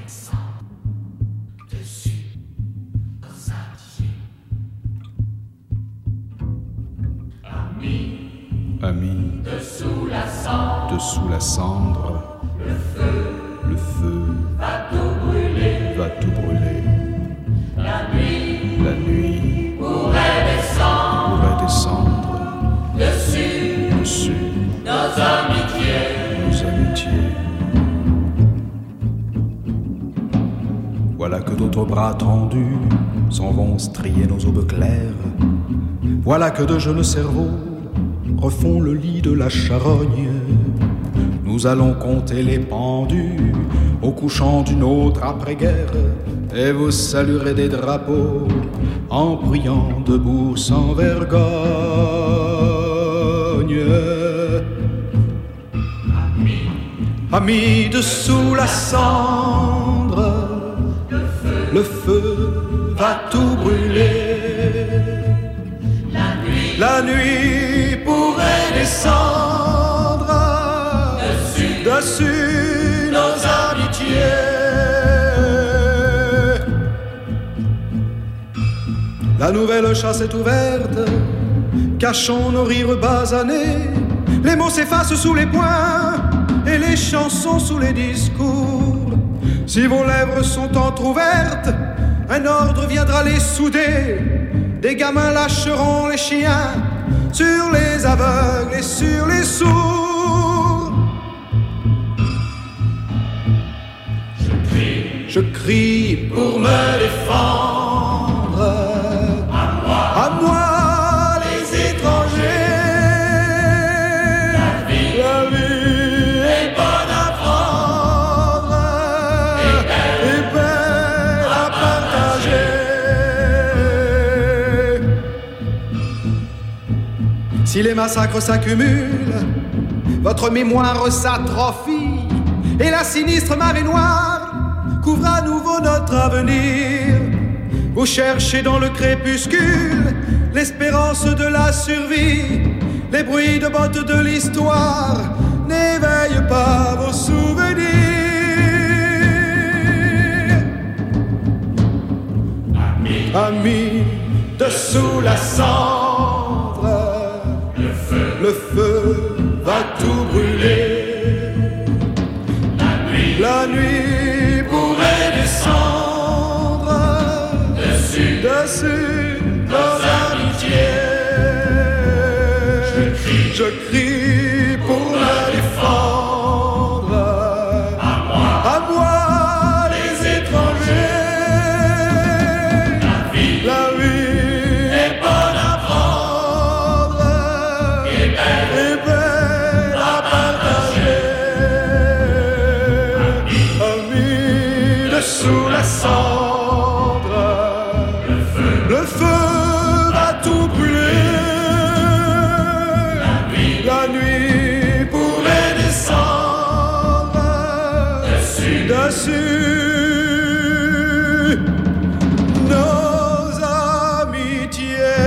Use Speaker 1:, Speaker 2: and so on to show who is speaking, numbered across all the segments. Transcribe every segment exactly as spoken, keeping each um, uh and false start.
Speaker 1: Amis, dessous la cendre, dessous la cendre, le feu, le feu va tout brûler, va tout brûler. La nuit, la nuit pourrait descendre, pourrait descendre dessus, dessus nos amitiés, nos amitiés. Voilà que d'autres bras tendus s'en vont strier nos aubes claires. Voilà que de jeunes cerveaux refont le lit de la charogne. Nous allons compter les pendus au couchant d'une autre après-guerre, et vous saluerez des drapeaux en priant debout sans vergogne. Amis, amis dessous la cendre, le feu, le feu va tout brûler. La nuit, la nuit pourrait descendre dessus, dessus nos amitiés. La nouvelle chasse est ouverte, cachons nos rires basanés. Les mots s'effacent sous les poings et les chansons sous les discours. Si vos lèvres sont entr'ouvertes, un ordre viendra les souder. Des gamins lâcheront les chiens sur les aveugles et sur les sourds. Je crie, je crie pour me défendre. À moi, à moi les étrangers. La vie, la vie est bonne à prendre et belle, et belle à partager. Si les massacres s'accumulent, votre mémoire s'atrophie et la sinistre marée noire couvre à nouveau notre avenir. Vous cherchez dans le crépuscule l'espérance de la survie. Les bruits de bottes de l'histoire n'éveillent pas vos souvenirs. Amis, amis, dessous la cendre, le feu va tout brûler. La nuit, la nuit pourrait descendre dessus, dessus nos amitiés. Je crie, je crie pour me défendre. À moi, à moi les étrangers. La vie, la vie est bonne à prendre et belle, et belle à partager. Amis, dessous la cendre, le feu, le feu va tout brûler. La nuit, la nuit pourrait descendre dessus, dessus nos amitiés.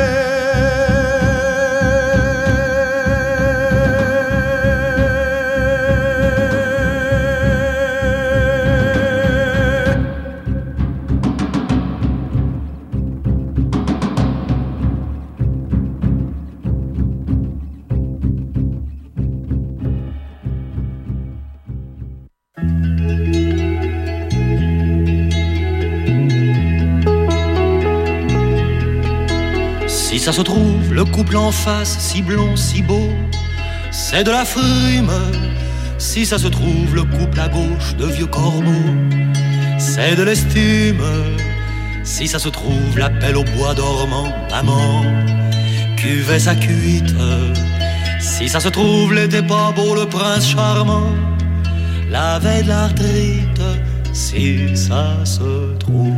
Speaker 2: Si ça se trouve, le couple en face, si blond, si beau, c'est de la frime. Si ça se trouve, le couple à gauche de vieux corbeaux, c'est de l'estime. Si ça se trouve, l'appel au bois dormant, maman, cuvait sa cuite. Si ça se trouve, l'été pas beau, le prince charmant, la veille de l'arthrite. Si ça se trouve,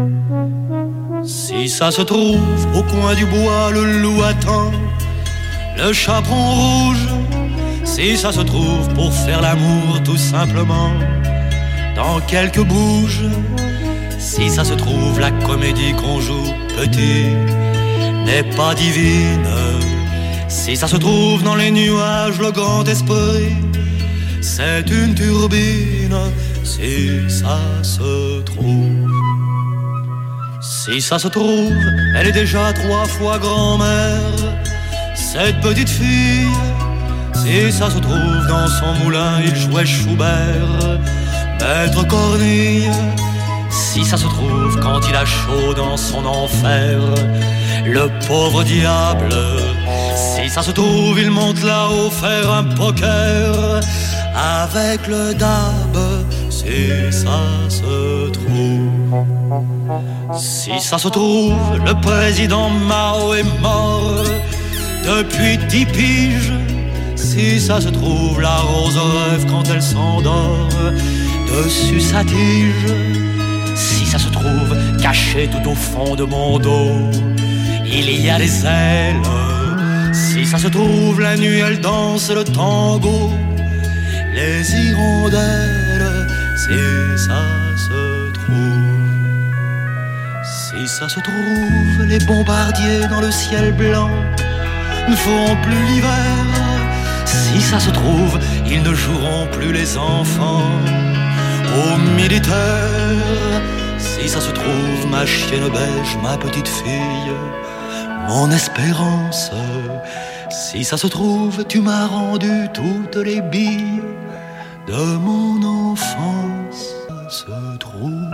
Speaker 2: si ça se trouve, au coin du bois, le loup attend le chaperon rouge. Si ça se trouve, pour faire l'amour tout simplement, dans quelques bouges. Si ça se trouve, la comédie qu'on joue petit n'est pas divine. Si ça se trouve, dans les nuages, le grand esprit, c'est une turbine. si ça se trouve. Si ça se trouve, elle est déjà trois fois grand-mère, cette petite fille. Si ça se trouve, dans son moulin, il jouait Schubert, Maître Cornille. Si ça se trouve, quand il a chaud dans son enfer, le pauvre diable. Si ça se trouve, il monte là-haut faire un poker avec le dab. Si ça se trouve. Si ça se trouve, le président Mao est mort depuis dix piges. Si ça se trouve, la rose rêve quand elle s'endort dessus sa tige. Si ça se trouve, caché tout au fond de mon dos, il y a des ailes. Si ça se trouve, la nuit elle danse le tango, les hirondelles. Si ça se trouve. Si ça se trouve, les bombardiers dans le ciel blanc ne feront plus l'hiver. Si ça se trouve, ils ne joueront plus les enfants aux militaires. Si ça se trouve, ma chienne beige, ma petite fille, mon espérance. Si ça se trouve, tu m'as rendu toutes les billes de mon enfance. Se trouve.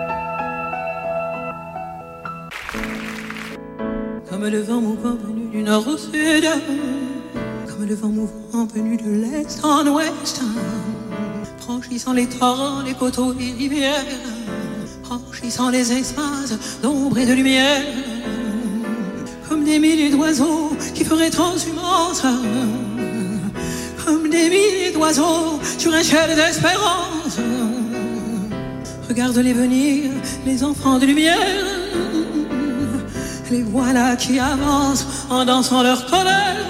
Speaker 3: Comme le vent mouvant venu du nord au sud, comme le vent mouvant venu de l'est en ouest, franchissant les torrents, les coteaux et rivières, franchissant les espaces d'ombre et de lumière, comme des milliers d'oiseaux qui feraient transhumance, comme des milliers d'oiseaux sur un ciel d'espérance. Regarde-les venir, les enfants de lumière, les voilà qui avancent en dansant leur colère.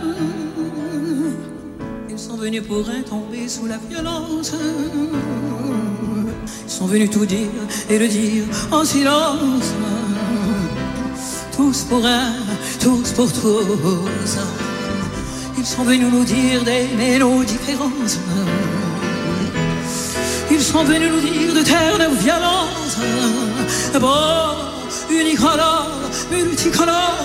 Speaker 3: Ils sont venus pour un tomber sous la violence. Ils sont venus tout dire et le dire en silence. Tous pour un, tous pour tous. Ils sont venus nous dire d'aimer nos différences. Ils sont venus nous dire de taire nos violences. Bon, unicolore, multicolore,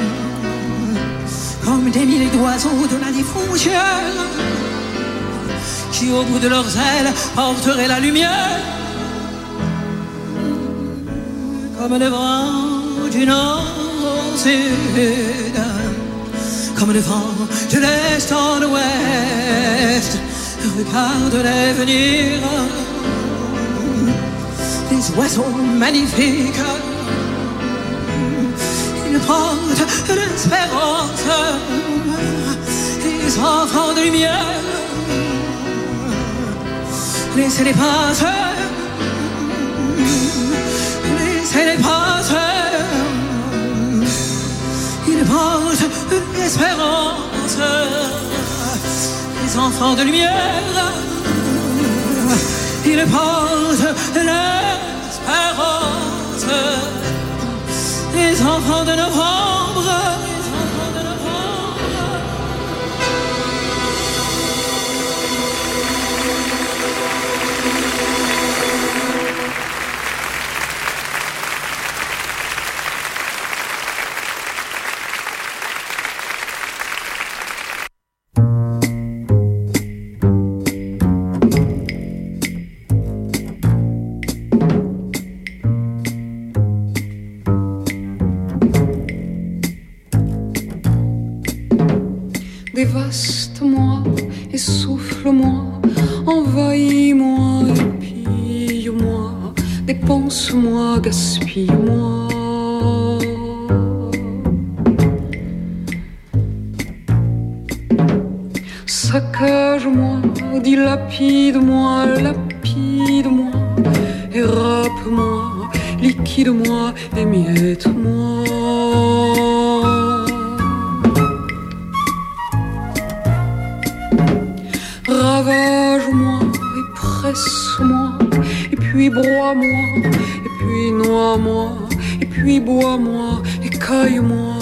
Speaker 3: comme des milliers d'oiseaux de la frontière, qui au bout de leurs ailes porteraient la lumière, comme le vent du nord au sud, comme le vent de l'est en ouest. Regarde-les venir, les oiseaux magnifiques. Ils portent l'espérance, les enfants de lumière. Laissez-les passer, laissez-les passer. Ils portent l'espérance, les enfants de lumière. Ils portent l'espérance, les enfants de novembre, les enfants de novembre.
Speaker 4: Dévaste-moi et souffle-moi, envahis-moi, épille-moi, dépense-moi, gaspille-moi. Saccage-moi, dilapide-moi, lapide-moi, érape-moi, liquide-moi, émiette-moi. Ravage-moi et presse-moi, et puis broie-moi, et puis noie-moi, et puis bois-moi, et caille-moi.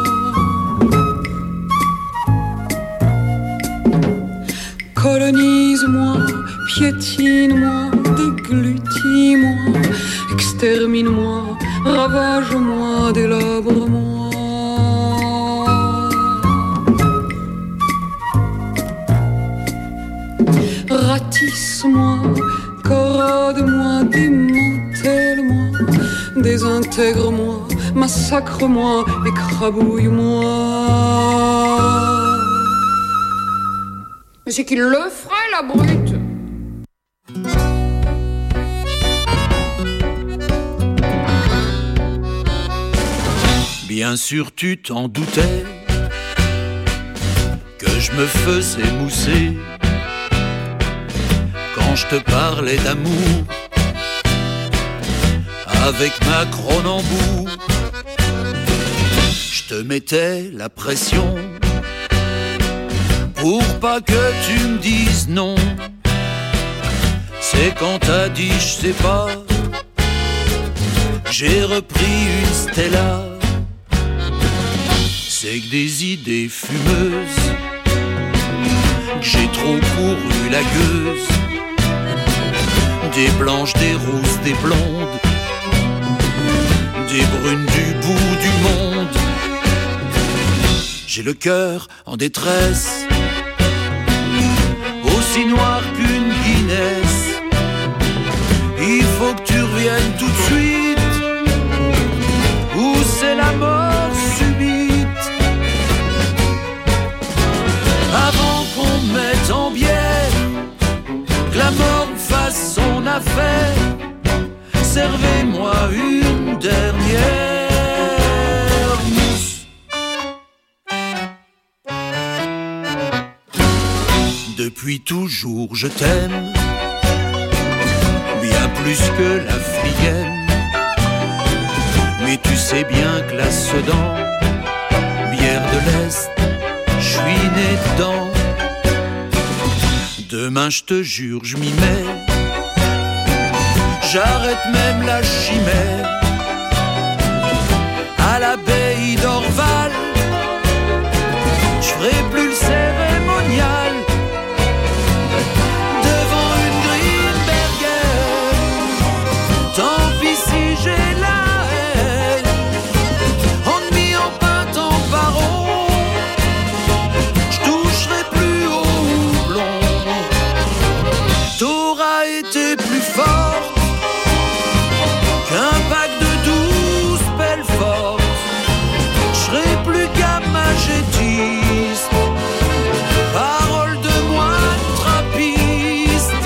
Speaker 4: Colonise Brise-moi, piétine-moi, déglutis-moi, extermine-moi, ravage-moi, délabre-moi. Ratisse-moi, corrode-moi, démantèle-moi, désintègre-moi, massacre-moi, écrabouille-moi. Mais c'est qu'il le ferait, la brute!
Speaker 2: Bien sûr tu t'en doutais que je me faisais mousser quand je te parlais d'amour avec ma Cronenbourg. Je te mettais la pression pour pas que tu me dises non. C'est quand t'as dit je sais pas, j'ai repris une Stella. C'est que des idées fumeuses, que j'ai trop couru la gueuse. Des blanches, des rousses, des blondes, des brunes du bout du monde. J'ai le cœur en détresse, aussi noir qu'une Guinness. Il faut que tu reviennes tout de suite, ou c'est la mort subite. Avant qu'on me mette en bière, que la mort fasse son affaire, servez-moi une dernière mousse. Depuis toujours je t'aime, bien plus que la flième. Mais tu sais bien que la Sedan, bière de l'Est, je suis né dedans. Demain je te jure je m'y mets, j'arrête même la chimère. À l'abbaye d'Orval, je ferai plus le cérémonial. Devant une Grimberger, tant pis si j'ai la haine. Ennemi en pinte en baron, je toucherai plus au houblon. T'auras été plus fort qu'un pack de douze belles fortes. J'serai plus gamagétiste, parole de moine trappiste.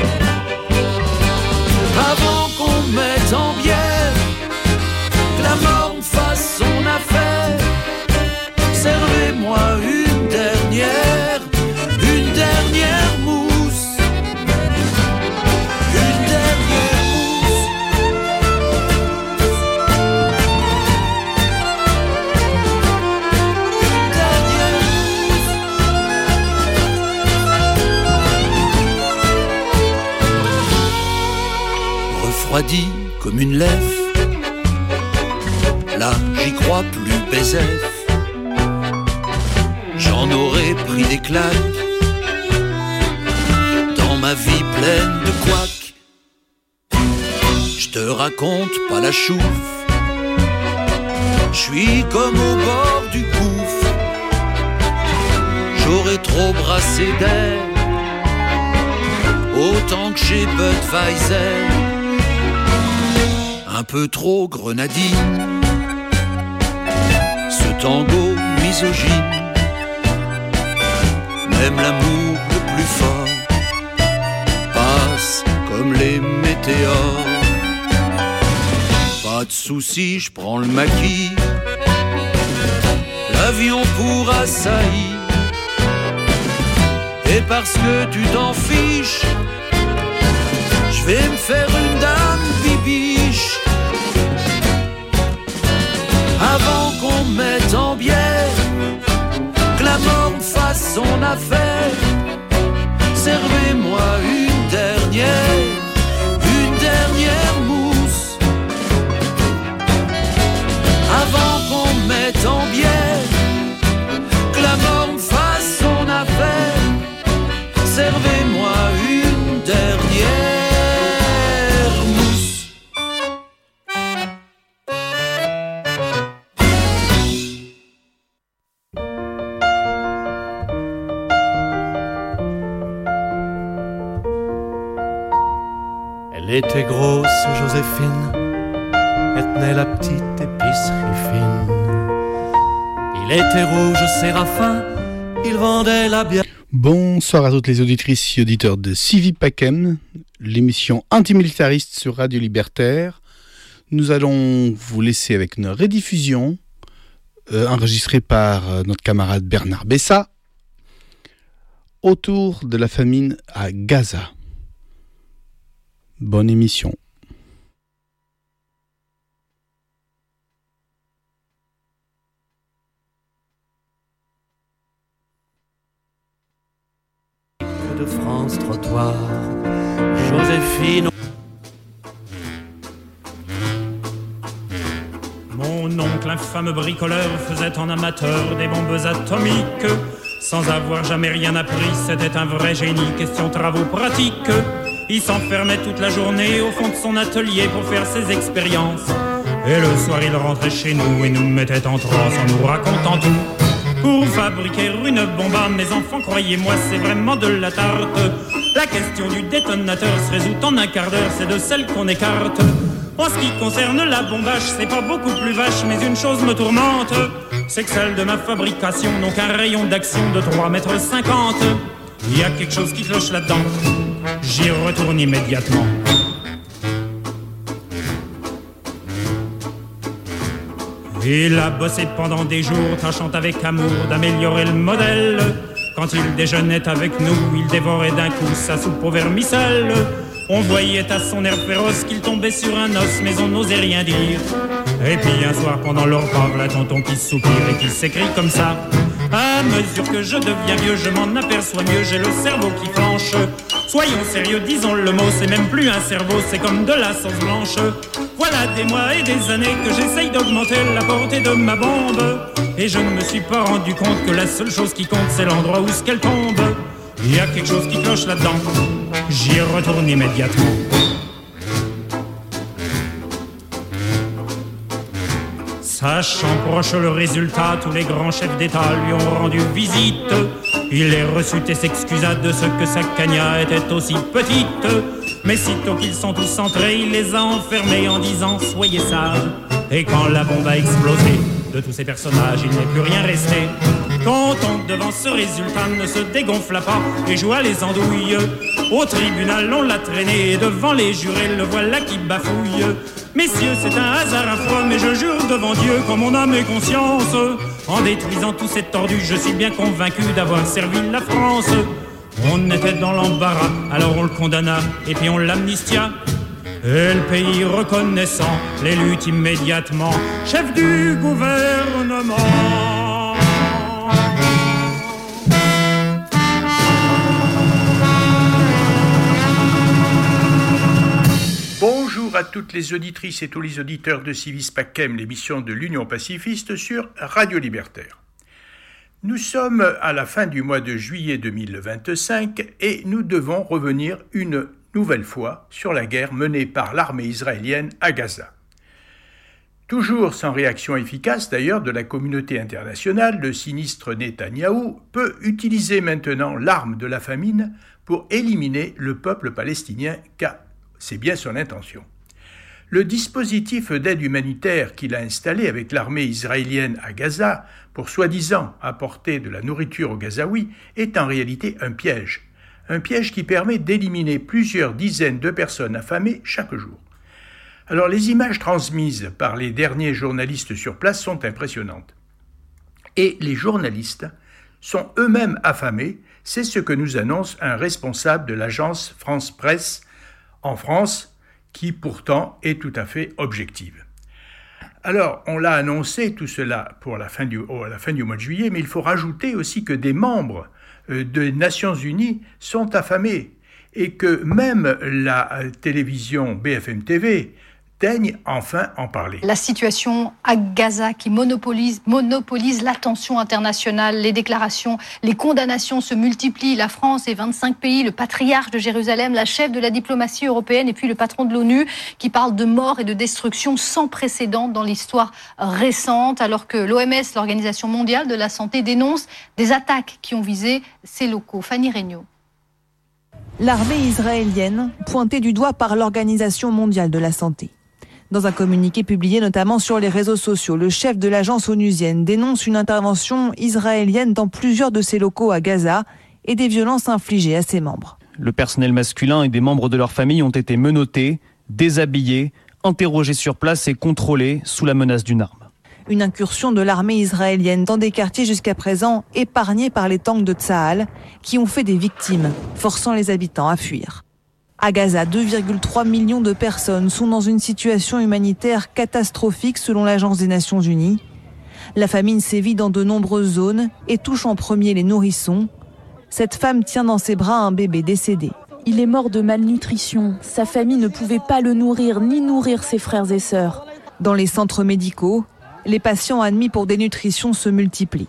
Speaker 2: Avant qu'on me mette en bière, que la mort me fasse son affaire, servez-moi une dernière, une dernière mousse, une dernière mousse. Refroidi comme une lèvre, là j'y crois plus baiser. J'en aurais pris des claques dans ma vie pleine de couacs. Je te raconte pas la chouffe, je suis comme au bord du gouffre. J'aurais trop brassé d'air, autant que chez Budweiser. Un peu trop grenadine, ce tango misogyne. Même l'amour le plus fort passe comme les météores. Pas de soucis, je prends le maquis, l'avion pour Assaï. Et parce que tu t'en fiches, je vais me faire une dame bibiche. Avant qu'on me mette en bière, que la mort me fasse son affaire, servez-moi une dernière, une dernière mousse. Avant qu'on me mette en bière, que la mort me fasse son affaire, servez-moi Elle était grosse, Joséphine, elle tenait la petite épicerie fine. Il était rouge, Séraphin, il vendait la bière.
Speaker 5: Bonsoir à toutes les auditrices et auditeurs de Civi Pacem, l'émission antimilitariste sur Radio Libertaire. Nous allons vous laisser avec une rediffusion euh, enregistrée par euh, notre camarade Bernard Bessa autour de la famine à Gaza. Bonne émission.
Speaker 2: De France trottoir, Joséphine.
Speaker 6: Mon oncle, infâme bricoleur, faisait en amateur des bombes atomiques. Sans avoir jamais rien appris, c'était un vrai génie, question travaux pratiques. Il s'enfermait toute la journée au fond de son atelier pour faire ses expériences. Et le soir il rentrait chez nous et nous mettait en transe en nous racontant tout. Pour fabriquer une bombe à mes enfants, croyez-moi, c'est vraiment de la tarte. La question du détonateur se résout en un quart d'heure, c'est de celle qu'on écarte. En ce qui concerne la bombage, c'est pas beaucoup plus vache, mais une chose me tourmente, c'est que celle de ma fabrication n'ont qu'un rayon d'action de trois mètres cinquante. Il y a quelque chose qui cloche là-dedans, j'y retourne immédiatement. Il a bossé pendant des jours, tâchant avec amour d'améliorer le modèle. Quand il déjeunait avec nous, il dévorait d'un coup sa soupe au vermicelle. On voyait à son air féroce qu'il tombait sur un os, mais on n'osait rien dire. Et puis un soir pendant le repas, voilà tonton qui soupire et qui s'écrie comme ça. À mesure que je deviens vieux, je m'en aperçois mieux, j'ai le cerveau qui flanche. Soyons sérieux, disons le mot, c'est même plus un cerveau, c'est comme de la sauce blanche. Voilà des mois et des années que j'essaye d'augmenter la portée de ma bombe. Et je ne me suis pas rendu compte que la seule chose qui compte, c'est l'endroit où ce qu'elle tombe. Il y a quelque chose qui cloche là-dedans, j'y retourne immédiatement. Sachant proche le résultat, tous les grands chefs d'État lui ont rendu visite. Il les reçut et s'excusa de ce que sa cagna était aussi petite. Mais sitôt qu'ils sont tous entrés, il les a enfermés en disant « Soyez sages ». Et quand la bombe a explosé, de tous ces personnages, il n'est plus rien resté. Content devant ce résultat ne se dégonfla pas et joua les andouilles. Au tribunal on l'a traîné et devant les jurés le voilà qui bafouille. Messieurs, c'est un hasard affreux, mais je jure devant Dieu qu'en mon âme et conscience, en détruisant tous ces tordus, je suis bien convaincu d'avoir servi la France. On était dans l'embarras, alors on le condamna et puis on l'amnistia. Et le pays reconnaissant l'élut immédiatement chef du gouvernement.
Speaker 7: Bonjour à toutes les auditrices et tous les auditeurs de Civis Pacem, l'émission de l'Union pacifiste sur Radio Libertaire. Nous sommes à la fin du mois de juillet deux mille vingt-cinq et nous devons revenir une nouvelle fois sur la guerre menée par l'armée israélienne à Gaza. Toujours sans réaction efficace d'ailleurs de la communauté internationale, le sinistre Netanyahou peut utiliser maintenant l'arme de la famine pour éliminer le peuple palestinien, car c'est bien son intention. Le dispositif d'aide humanitaire qu'il a installé avec l'armée israélienne à Gaza pour soi-disant apporter de la nourriture aux Gazaouis est en réalité un piège. Un piège qui permet d'éliminer plusieurs dizaines de personnes affamées chaque jour. Alors les images transmises par les derniers journalistes sur place sont impressionnantes. Et les journalistes sont eux-mêmes affamés, c'est ce que nous annonce un responsable de l'agence France Presse en France, qui pourtant est tout à fait objective. Alors, on l'a annoncé tout cela pour la fin du, à la fin du mois de juillet, mais il faut rajouter aussi que des membres des Nations Unies sont affamés et que même la télévision B F M T V daigne enfin en parler.
Speaker 8: La situation à Gaza qui monopolise, monopolise l'attention internationale, les déclarations, les condamnations se multiplient. La France et vingt-cinq pays, le patriarche de Jérusalem, la chef de la diplomatie européenne et puis le patron de l'ONU qui parle de mort et de destruction sans précédent dans l'histoire récente, alors que l'O M S, l'Organisation mondiale de la santé, dénonce des attaques qui ont visé ces locaux. Fanny Regnault.
Speaker 9: L'armée israélienne, pointée du doigt par l'Organisation mondiale de la santé. Dans un communiqué publié notamment sur les réseaux sociaux, le chef de l'agence onusienne dénonce une intervention israélienne dans plusieurs de ses locaux à Gaza et des violences infligées à ses membres.
Speaker 10: Le personnel masculin et des membres de leur famille ont été menottés, déshabillés, interrogés sur place et contrôlés sous la menace d'une arme.
Speaker 9: Une incursion de l'armée israélienne dans des quartiers jusqu'à présent épargnés par les tanks de Tsahal qui ont fait des victimes, forçant les habitants à fuir. À Gaza, deux virgule trois millions de personnes sont dans une situation humanitaire catastrophique selon l'Agence des Nations Unies. La famine sévit dans de nombreuses zones et touche en premier les nourrissons. Cette femme tient dans ses bras un bébé décédé.
Speaker 11: Il est mort de malnutrition. Sa famille ne pouvait pas le nourrir ni nourrir ses frères et sœurs.
Speaker 9: Dans les centres médicaux, les patients admis pour dénutrition se multiplient.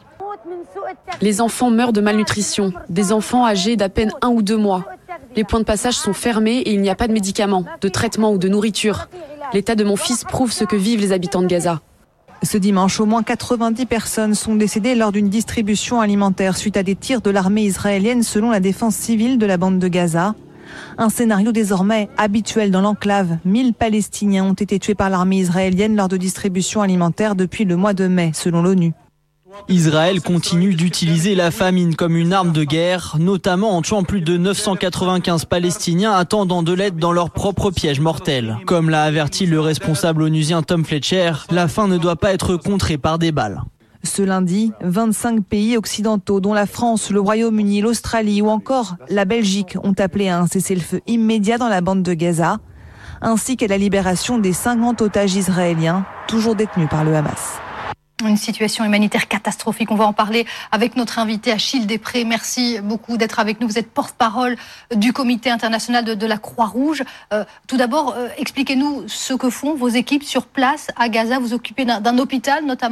Speaker 12: Les enfants meurent de malnutrition, des enfants âgés d'à peine un ou deux mois. Les points de passage sont fermés et il n'y a pas de médicaments, de traitements ou de nourriture. L'état de mon fils prouve ce que vivent les habitants de Gaza.
Speaker 9: Ce dimanche, au moins quatre-vingt-dix personnes sont décédées lors d'une distribution alimentaire suite à des tirs de l'armée israélienne selon la défense civile de la bande de Gaza. Un scénario désormais habituel dans l'enclave. mille Palestiniens ont été tués par l'armée israélienne lors de distributions alimentaires depuis le mois de mai, selon l'ONU.
Speaker 13: Israël continue d'utiliser la famine comme une arme de guerre, notamment en tuant plus de neuf cent quatre-vingt-quinze Palestiniens attendant de l'aide dans leur propre piège mortel. Comme l'a averti le responsable onusien Tom Fletcher, la faim ne doit pas être contrée par des balles.
Speaker 9: Ce lundi, vingt-cinq pays occidentaux, dont la France, le Royaume-Uni, l'Australie ou encore la Belgique, ont appelé à un cessez-le-feu immédiat dans la bande de Gaza, ainsi qu'à la libération des cinquante otages israéliens, toujours détenus par le Hamas.
Speaker 8: Une situation humanitaire catastrophique. On va en parler avec notre invité Achille Després. Merci beaucoup d'être avec nous. Vous êtes porte-parole du Comité international de, de la Croix-Rouge. Euh, tout d'abord, euh, expliquez-nous ce que font vos équipes sur place à Gaza. Vous occupez d'un, d'un hôpital notamment ?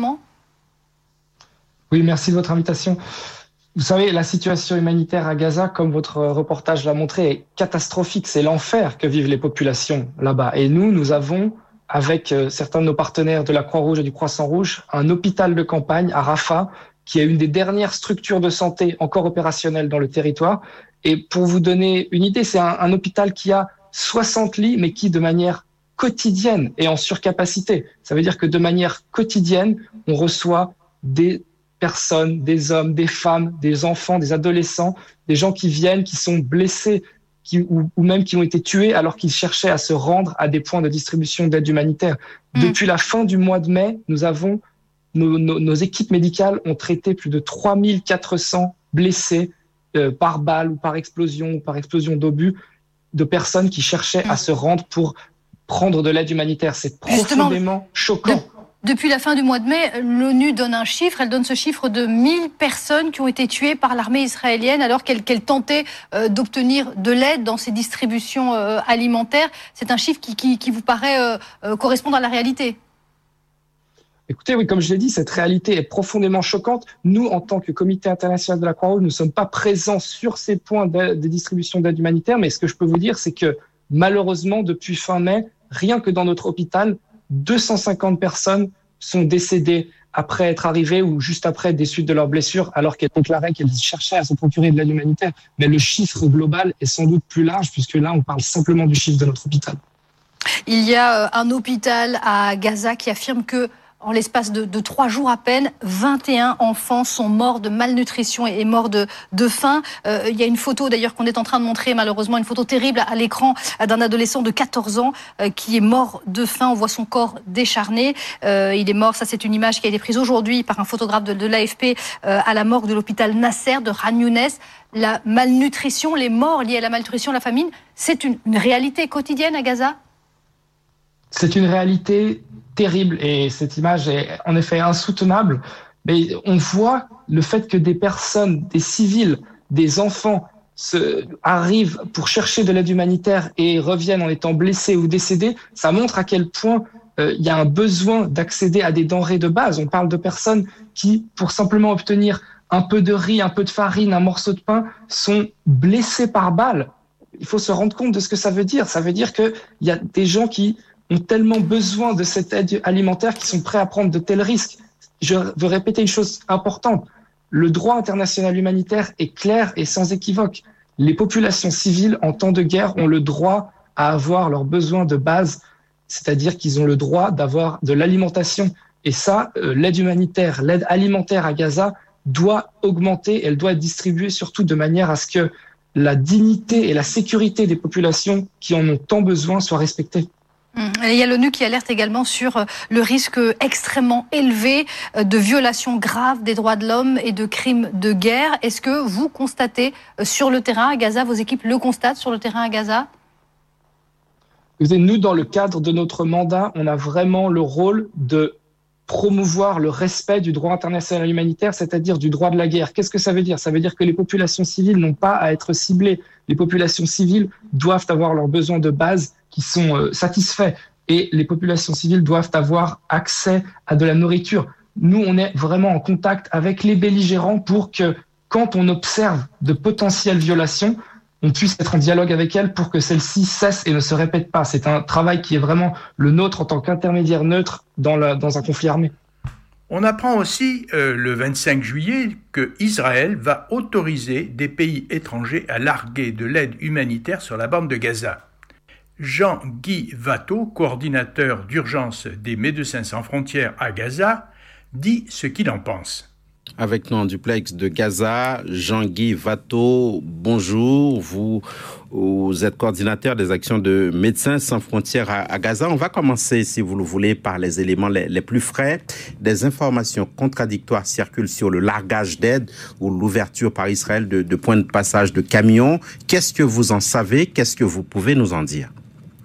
Speaker 14: Oui, merci de votre invitation. Vous savez, la situation humanitaire à Gaza, comme votre reportage l'a montré, est catastrophique. C'est l'enfer que vivent les populations là-bas. Et nous, nous avons, avec certains de nos partenaires de la Croix-Rouge et du Croissant-Rouge, un hôpital de campagne à Rafah, qui est une des dernières structures de santé encore opérationnelles dans le territoire. Et pour vous donner une idée, c'est un, un hôpital qui a soixante lits, mais qui, de manière quotidienne, est en surcapacité. Ça veut dire que de manière quotidienne, on reçoit des personnes, des hommes, des femmes, des enfants, des adolescents, des gens qui viennent, qui sont blessés, Qui, ou, ou même qui ont été tués alors qu'ils cherchaient à se rendre à des points de distribution d'aide humanitaire. Mmh. Depuis la fin du mois de mai, nous avons, nos, nos, nos équipes médicales ont traité plus de trois mille quatre cents blessés euh, par balle ou par explosion ou par explosion d'obus, de personnes qui cherchaient mmh. à se rendre pour prendre de l'aide humanitaire. C'est profondément Justement, choquant.
Speaker 8: De... Depuis la fin du mois de mai, l'ONU donne un chiffre, elle donne ce chiffre de mille personnes qui ont été tuées par l'armée israélienne alors qu'elle, qu'elle tentait euh, d'obtenir de l'aide dans ces distributions euh, alimentaires. C'est un chiffre qui, qui, qui vous paraît euh, euh, correspondre à la réalité ?
Speaker 14: Écoutez, oui, comme je l'ai dit, cette réalité est profondément choquante. Nous, en tant que Comité international de la Croix-Rouge, nous ne sommes pas présents sur ces points de, de distribution d'aide humanitaire, mais ce que je peux vous dire, c'est que malheureusement, depuis fin mai, rien que dans notre hôpital, deux cent cinquante personnes sont décédées après être arrivées ou juste après des suites de leurs blessures, alors qu'elles déclaraient qu'elles cherchaient à se procurer de l'aide humanitaire. Mais le chiffre global est sans doute plus large, puisque là, on parle simplement du chiffre de notre hôpital.
Speaker 8: Il y a un hôpital à Gaza qui affirme que en l'espace de, de trois jours à peine, vingt et un enfants sont morts de malnutrition et, et morts de, de faim. Euh, il y a une photo d'ailleurs qu'on est en train de montrer, malheureusement, une photo terrible à, à l'écran d'un adolescent de quatorze ans euh, qui est mort de faim. On voit son corps décharné. Euh, il est mort, ça c'est une image qui a été prise aujourd'hui par un photographe de, de l'A F P euh, à la morgue de l'hôpital Nasser de Khan Younes. La malnutrition, les morts liées à la malnutrition, la famine, c'est une, une réalité quotidienne à Gaza ?
Speaker 14: C'est une réalité terrible et cette image est en effet insoutenable. Mais on voit le fait que des personnes, des civils, des enfants se, arrivent pour chercher de l'aide humanitaire et reviennent en étant blessés ou décédés, ça montre à quel point euh, il y a un besoin d'accéder à des denrées de base. On parle de personnes qui, pour simplement obtenir un peu de riz, un peu de farine, un morceau de pain, sont blessées par balle. Il faut se rendre compte de ce que ça veut dire. Ça veut dire qu'il y a des gens qui ont tellement besoin de cette aide alimentaire qu'ils sont prêts à prendre de tels risques. Je veux répéter une chose importante. Le droit international humanitaire est clair et sans équivoque. Les populations civiles en temps de guerre ont le droit à avoir leurs besoins de base, c'est-à-dire qu'ils ont le droit d'avoir de l'alimentation. Et ça, euh, l'aide humanitaire, l'aide alimentaire à Gaza doit augmenter, elle doit être distribuée surtout de manière à ce que la dignité et la sécurité des populations qui en ont tant besoin soient respectées.
Speaker 8: Il y a l'ONU qui alerte également sur le risque extrêmement élevé de violations graves des droits de l'homme et de crimes de guerre. Est-ce que vous constatez sur le terrain à Gaza, vos équipes le constatent sur le terrain à Gaza ?
Speaker 14: Nous, dans le cadre de notre mandat, on a vraiment le rôle de promouvoir le respect du droit international humanitaire, c'est-à-dire du droit de la guerre. Qu'est-ce que ça veut dire ? Ça veut dire que les populations civiles n'ont pas à être ciblées. Les populations civiles doivent avoir leurs besoins de base qui sont euh, satisfaits. Et les populations civiles doivent avoir accès à de la nourriture. Nous, on est vraiment en contact avec les belligérants pour que, quand on observe de potentielles violations, on puisse être en dialogue avec elles pour que celles-ci cessent et ne se répètent pas. C'est un travail qui est vraiment le nôtre en tant qu'intermédiaire neutre dans, la, dans un conflit armé.
Speaker 7: On apprend aussi euh, le vingt-cinq juillet que Israël va autoriser des pays étrangers à larguer de l'aide humanitaire sur la bande de Gaza. Jean-Guy Watteau, coordinateur d'urgence des Médecins sans frontières à Gaza, dit ce qu'il en pense.
Speaker 15: Avec nous en duplex de Gaza, Jean-Guy Watteau, bonjour. Vous, vous êtes coordinateur des actions de Médecins sans frontières à, à Gaza. On va commencer, si vous le voulez, par les éléments les, les plus frais. Des informations contradictoires circulent sur le largage d'aide ou l'ouverture par Israël de, de points de passage de camions. Qu'est-ce que vous en savez? Qu'est-ce que vous pouvez nous en dire?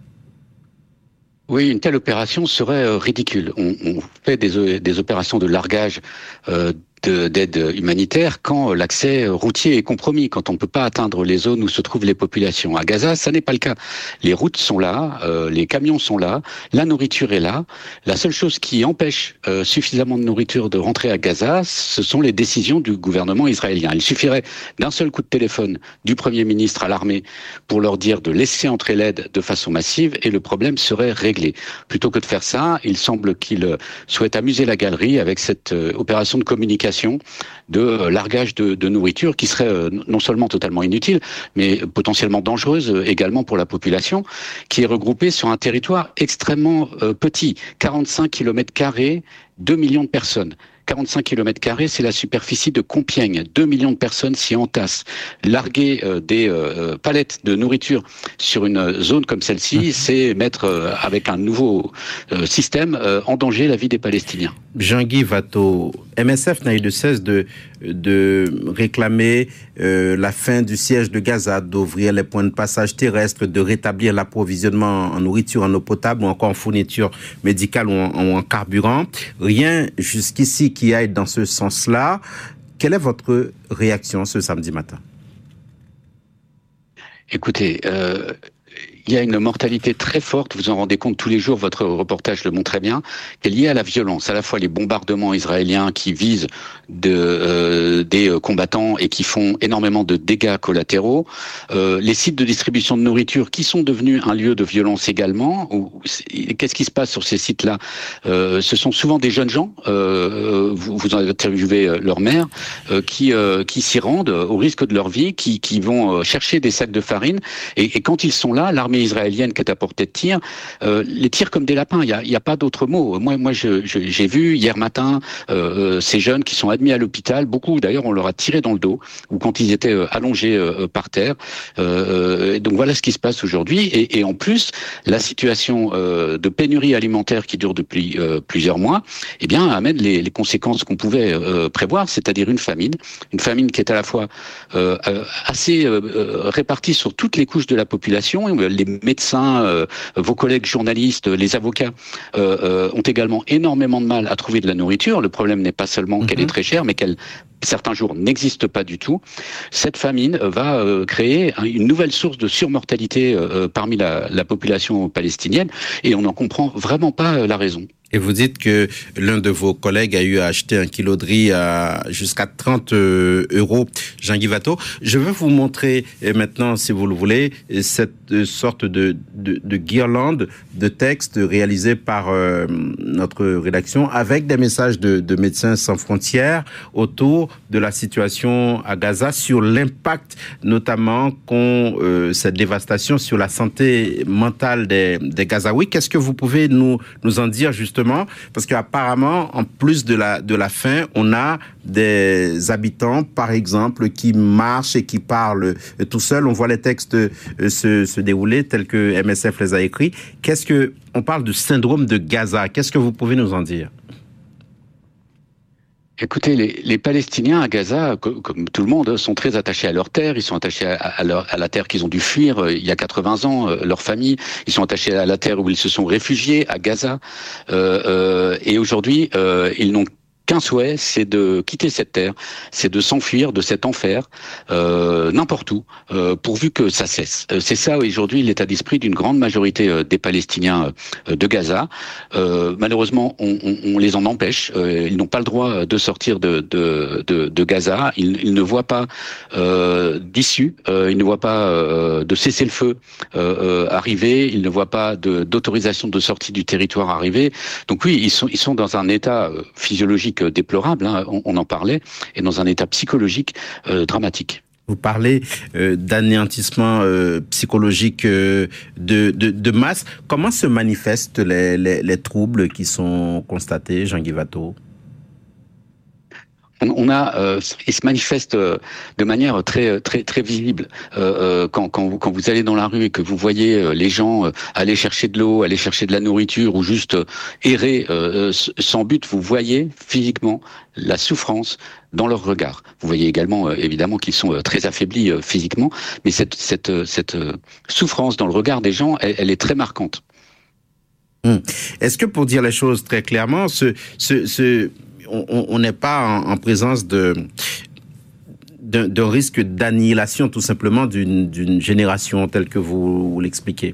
Speaker 16: Oui, une telle opération serait euh, ridicule. On, on fait des, des opérations de largage euh, de, d'aide humanitaire quand l'accès routier est compromis, quand on ne peut pas atteindre les zones où se trouvent les populations. À Gaza, ça n'est pas le cas. Les routes sont là, euh, les camions sont là, la nourriture est là. La seule chose qui empêche euh, suffisamment de nourriture de rentrer à Gaza, ce sont les décisions du gouvernement israélien. Il suffirait d'un seul coup de téléphone du Premier ministre à l'armée pour leur dire de laisser entrer l'aide de façon massive et le problème serait réglé. Plutôt que de faire ça, il semble qu'il souhaite amuser la galerie avec cette euh, opération de communication de euh, largage de, de nourriture qui serait euh, non seulement totalement inutile, mais potentiellement dangereuse euh, également pour la population, qui est regroupée sur un territoire extrêmement euh, petit, quarante-cinq kilomètres carrés, deux millions de personnes. quarante-cinq kilomètres carrés, c'est la superficie de Compiègne. deux millions de personnes s'y entassent. Larguer euh, des euh, palettes de nourriture sur une zone comme celle-ci, c'est mettre, euh, avec un nouveau euh, système, euh, en danger la vie des Palestiniens.
Speaker 15: Jean-Guy Watteau, M S F n'a eu de cesse de, de réclamer euh, la fin du siège de Gaza, d'ouvrir les points de passage terrestres, de rétablir l'approvisionnement en nourriture, en eau potable ou encore en fourniture médicale ou en, ou en carburant. Rien jusqu'ici qui aille dans ce sens-là. Quelle est votre réaction ce samedi matin?
Speaker 16: Écoutez, euh, il y a une mortalité très forte, vous en rendez compte tous les jours, votre reportage le montre très bien, qui est liée à la violence, à la fois les bombardements israéliens qui visent de, euh, des combattants et qui font énormément de dégâts collatéraux, euh, les sites de distribution de nourriture qui sont devenus un lieu de violence également. Où, qu'est-ce qui se passe sur ces sites-là? euh, Ce sont souvent des jeunes gens, euh, vous, vous en interviewez leur mère, euh, qui, euh, qui s'y rendent au risque de leur vie, qui, qui vont chercher des sacs de farine, et, et quand ils sont là, l'armée israélienne qui est à portée de tir, euh, les tire comme des lapins. Il y a, il y a pas d'autre mot. Moi, moi, je, je, j'ai vu hier matin euh, ces jeunes qui sont admis à l'hôpital. Beaucoup, d'ailleurs, on leur a tiré dans le dos, ou quand ils étaient euh, allongés euh, par terre. Euh, donc voilà ce qui se passe aujourd'hui. Et, et en plus, la situation euh, de pénurie alimentaire qui dure depuis euh, plusieurs mois, eh bien, amène les, les conséquences qu'on pouvait euh, prévoir, c'est-à-dire une famine, une famine qui est à la fois euh, assez euh, répartie sur toutes les couches de la population. Les médecins, euh, vos collègues journalistes, les avocats euh, euh, ont également énormément de mal à trouver de la nourriture. Le problème n'est pas seulement mmh. qu'elle est très chère, mais qu'elle certains jours n'existe pas du tout. Cette famine va euh, créer une nouvelle source de surmortalité euh, parmi la, la population palestinienne, et on n'en comprend vraiment pas euh, la raison.
Speaker 15: Et vous dites que l'un de vos collègues a eu à acheter un kilo de riz à jusqu'à trente euros. Jean-Guy Watteau, je veux vous montrer maintenant, si vous le voulez, cette sorte de, de, de guirlande de textes réalisés par euh, notre rédaction avec des messages de, de Médecins sans frontières autour de la situation à Gaza, sur l'impact notamment qu'ont euh, cette dévastation sur la santé mentale des, des Gazaouis. Qu'est-ce que vous pouvez nous, nous en dire justement? Parce qu'apparemment, en plus de la, de la faim, on a des habitants, par exemple, qui marchent et qui parlent tout seuls. On voit les textes se, se dérouler tels que M S F les a écrits. Qu'est-ce que, on parle de syndrome de Gaza. Qu'est-ce que vous pouvez nous en dire?
Speaker 16: Écoutez, les, les Palestiniens à Gaza, comme, comme tout le monde, sont très attachés à leur terre. Ils sont attachés à, à, leur, à la terre qu'ils ont dû fuir euh, il y a quatre-vingts ans, euh, leur famille. Ils sont attachés à la terre où ils se sont réfugiés, à Gaza. Euh, euh, et aujourd'hui, euh, ils n'ont qu'un souhait, c'est de quitter cette terre, c'est de s'enfuir de cet enfer, euh, n'importe où, euh, pourvu que ça cesse. Euh, c'est ça aujourd'hui l'état d'esprit d'une grande majorité euh, des Palestiniens euh, de Gaza. Euh, malheureusement, on, on, on les en empêche. Euh, ils n'ont pas le droit de sortir de, de, de, de Gaza. Ils, ils ne voient pas euh, d'issue. Euh, ils ne voient pas euh, de cessez-le-feu euh, euh, arriver. Ils ne voient pas de, d'autorisation de sortie du territoire arriver. Donc oui, ils sont, ils sont dans un état euh, physiologique déplorable, hein, on, on en parlait, et dans un état psychologique euh, dramatique.
Speaker 15: Vous parlez euh, d'anéantissement euh, psychologique euh, de, de, de masse. Comment se manifestent les, les, les troubles qui sont constatés, Jean-Guy Watteau?
Speaker 16: On a, euh, il se manifeste euh, de manière très très très visible euh, euh, quand quand vous, quand vous allez dans la rue et que vous voyez euh, les gens euh, aller chercher de l'eau, aller chercher de la nourriture ou juste euh, errer euh, sans but. Vous voyez physiquement la souffrance dans leur regard. Vous voyez également euh, évidemment qu'ils sont euh, très affaiblis euh, physiquement, mais cette cette euh, cette euh, souffrance dans le regard des gens, elle, elle est très marquante.
Speaker 15: Hum. Est-ce que, pour dire les choses très clairement, ce ce, ce on n'est pas en, en présence de d'un, d'un risque d'annihilation tout simplement d'une, d'une génération telle que vous, vous l'expliquez?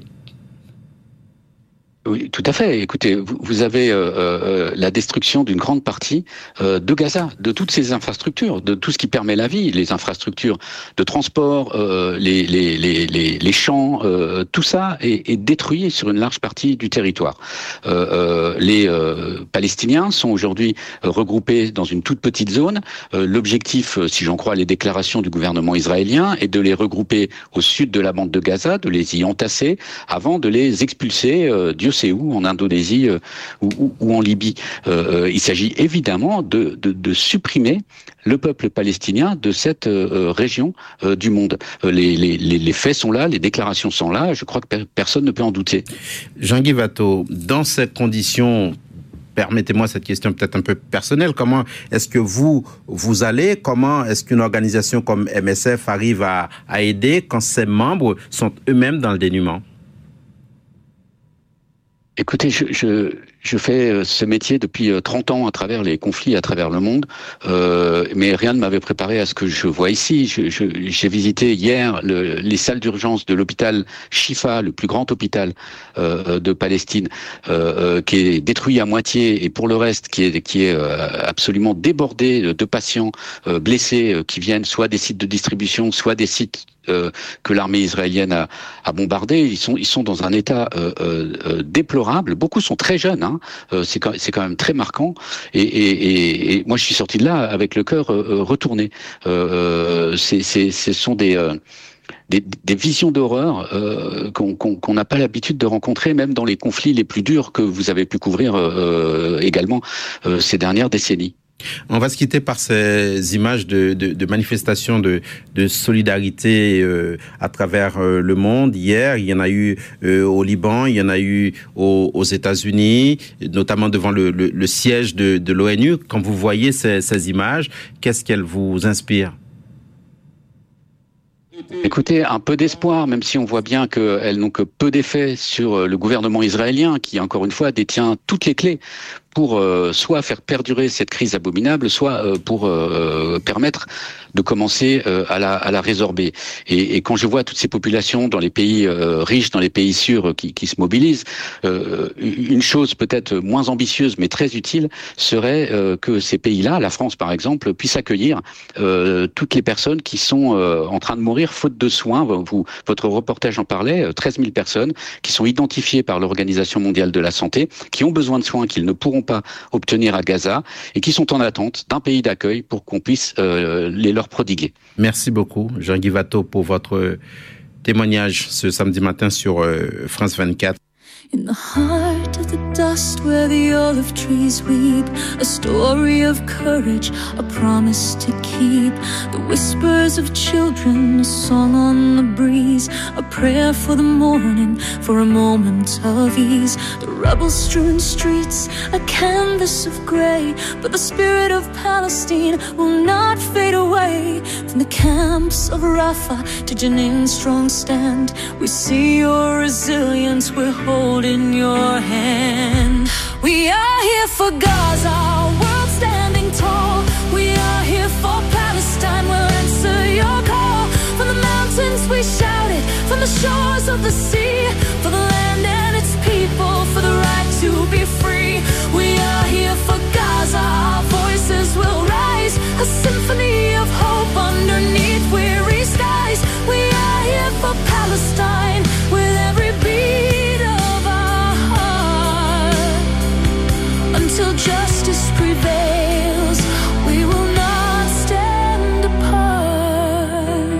Speaker 16: Oui, tout à fait. Écoutez, vous, vous avez euh, euh, la destruction d'une grande partie euh, de Gaza, de toutes ces infrastructures, de tout ce qui permet la vie, les infrastructures de transport, euh, les, les, les, les, les champs, euh, tout ça est, est détruit sur une large partie du territoire. Euh, euh, les euh, Palestiniens sont aujourd'hui regroupés dans une toute petite zone. Euh, l'objectif, si j'en crois les déclarations du gouvernement israélien, est de les regrouper au sud de la bande de Gaza, de les y entasser avant de les expulser, euh, Dieu sait où, en Indonésie euh, ou, ou, ou en Libye. Euh, il s'agit évidemment de, de, de supprimer le peuple palestinien de cette euh, région euh, du monde. Euh, les, les, les faits sont là, les déclarations sont là, je crois que per- personne ne peut en douter.
Speaker 15: Jean-Guy Watteau, dans ces conditions, permettez-moi cette question peut-être un peu personnelle, comment est-ce que vous, vous allez, comment est-ce qu'une organisation comme M S F arrive à, à aider quand ses membres sont eux-mêmes dans le dénuement?
Speaker 16: Écoutez, je, je, je fais ce métier depuis trente ans à travers les conflits à travers le monde, euh, mais rien ne m'avait préparé à ce que je vois ici. Je, je, j'ai visité hier le, les salles d'urgence de l'hôpital Shifa, le plus grand hôpital euh, de Palestine, euh, qui est détruit à moitié et pour le reste qui est, qui est euh, absolument débordé de patients euh, blessés euh, qui viennent soit des sites de distribution, soit des sites Euh, que l'armée israélienne a, a bombardé. Ils sont, ils sont dans un état euh, euh, déplorable. Beaucoup sont très jeunes. Hein. Euh, c'est, quand, c'est quand même très marquant. Et, et, et, et moi, je suis sorti de là avec le cœur euh, retourné. Euh, c'est, c'est, ce sont des euh, Des, des visions d'horreur euh, qu'on, qu'on, qu'on n'a pas l'habitude de rencontrer, même dans les conflits les plus durs que vous avez pu couvrir euh, également euh, ces dernières décennies.
Speaker 15: On va se quitter par ces images de, de, de manifestations de, de solidarité euh, à travers euh, le monde. Hier, il y en a eu euh, au Liban, il y en a eu aux, aux États-Unis, notamment devant le, le, le siège de, de l'ONU. Quand vous voyez ces, ces images, qu'est-ce qu'elles vous inspirent?
Speaker 16: Écoutez, un peu d'espoir, même si on voit bien qu'elles n'ont que peu d'effet sur le gouvernement israélien, qui, encore une fois, détient toutes les clés pour euh, soit faire perdurer cette crise abominable, soit euh, pour euh, permettre de commencer euh, à, la, à la résorber. Et, et quand je vois toutes ces populations dans les pays euh, riches, dans les pays sûrs qui, qui se mobilisent, euh, une chose peut-être moins ambitieuse mais très utile serait euh, que ces pays-là, la France par exemple, puissent accueillir euh, toutes les personnes qui sont euh, en train de mourir faute de soins. Vous, votre reportage en parlait, treize mille personnes qui sont identifiées par l'Organisation mondiale de la santé, qui ont besoin de soins qu'ils ne pourront pas obtenir à Gaza et qui sont en attente d'un pays d'accueil pour qu'on puisse euh, les leur prodiguer.
Speaker 15: Merci beaucoup, Jean-Guy Watteau, pour votre témoignage ce samedi matin sur euh, France vingt-quatre.
Speaker 17: In the heart of the dust where the olive trees weep, a story of courage, a promise to keep. The whispers of children, a song on the breeze, a prayer for the morning, for a moment of ease. The rubble-strewn streets, a canvas of grey, but the spirit of Palestine will not fade away. From the camps of Rafah to Jenin's strong stand, we see your resilience, we're holding in your hand. We are here for Gaza, our world standing tall. We are here for Palestine, we'll answer your call. From the mountains we shout it, from the shores of the sea, for the land and its people, for the right to be free. We are here for Gaza, our voices will rise, a symphony of hope underneath weary skies. We are here for Palestine, with every beat until justice prevails, we will not stand apart.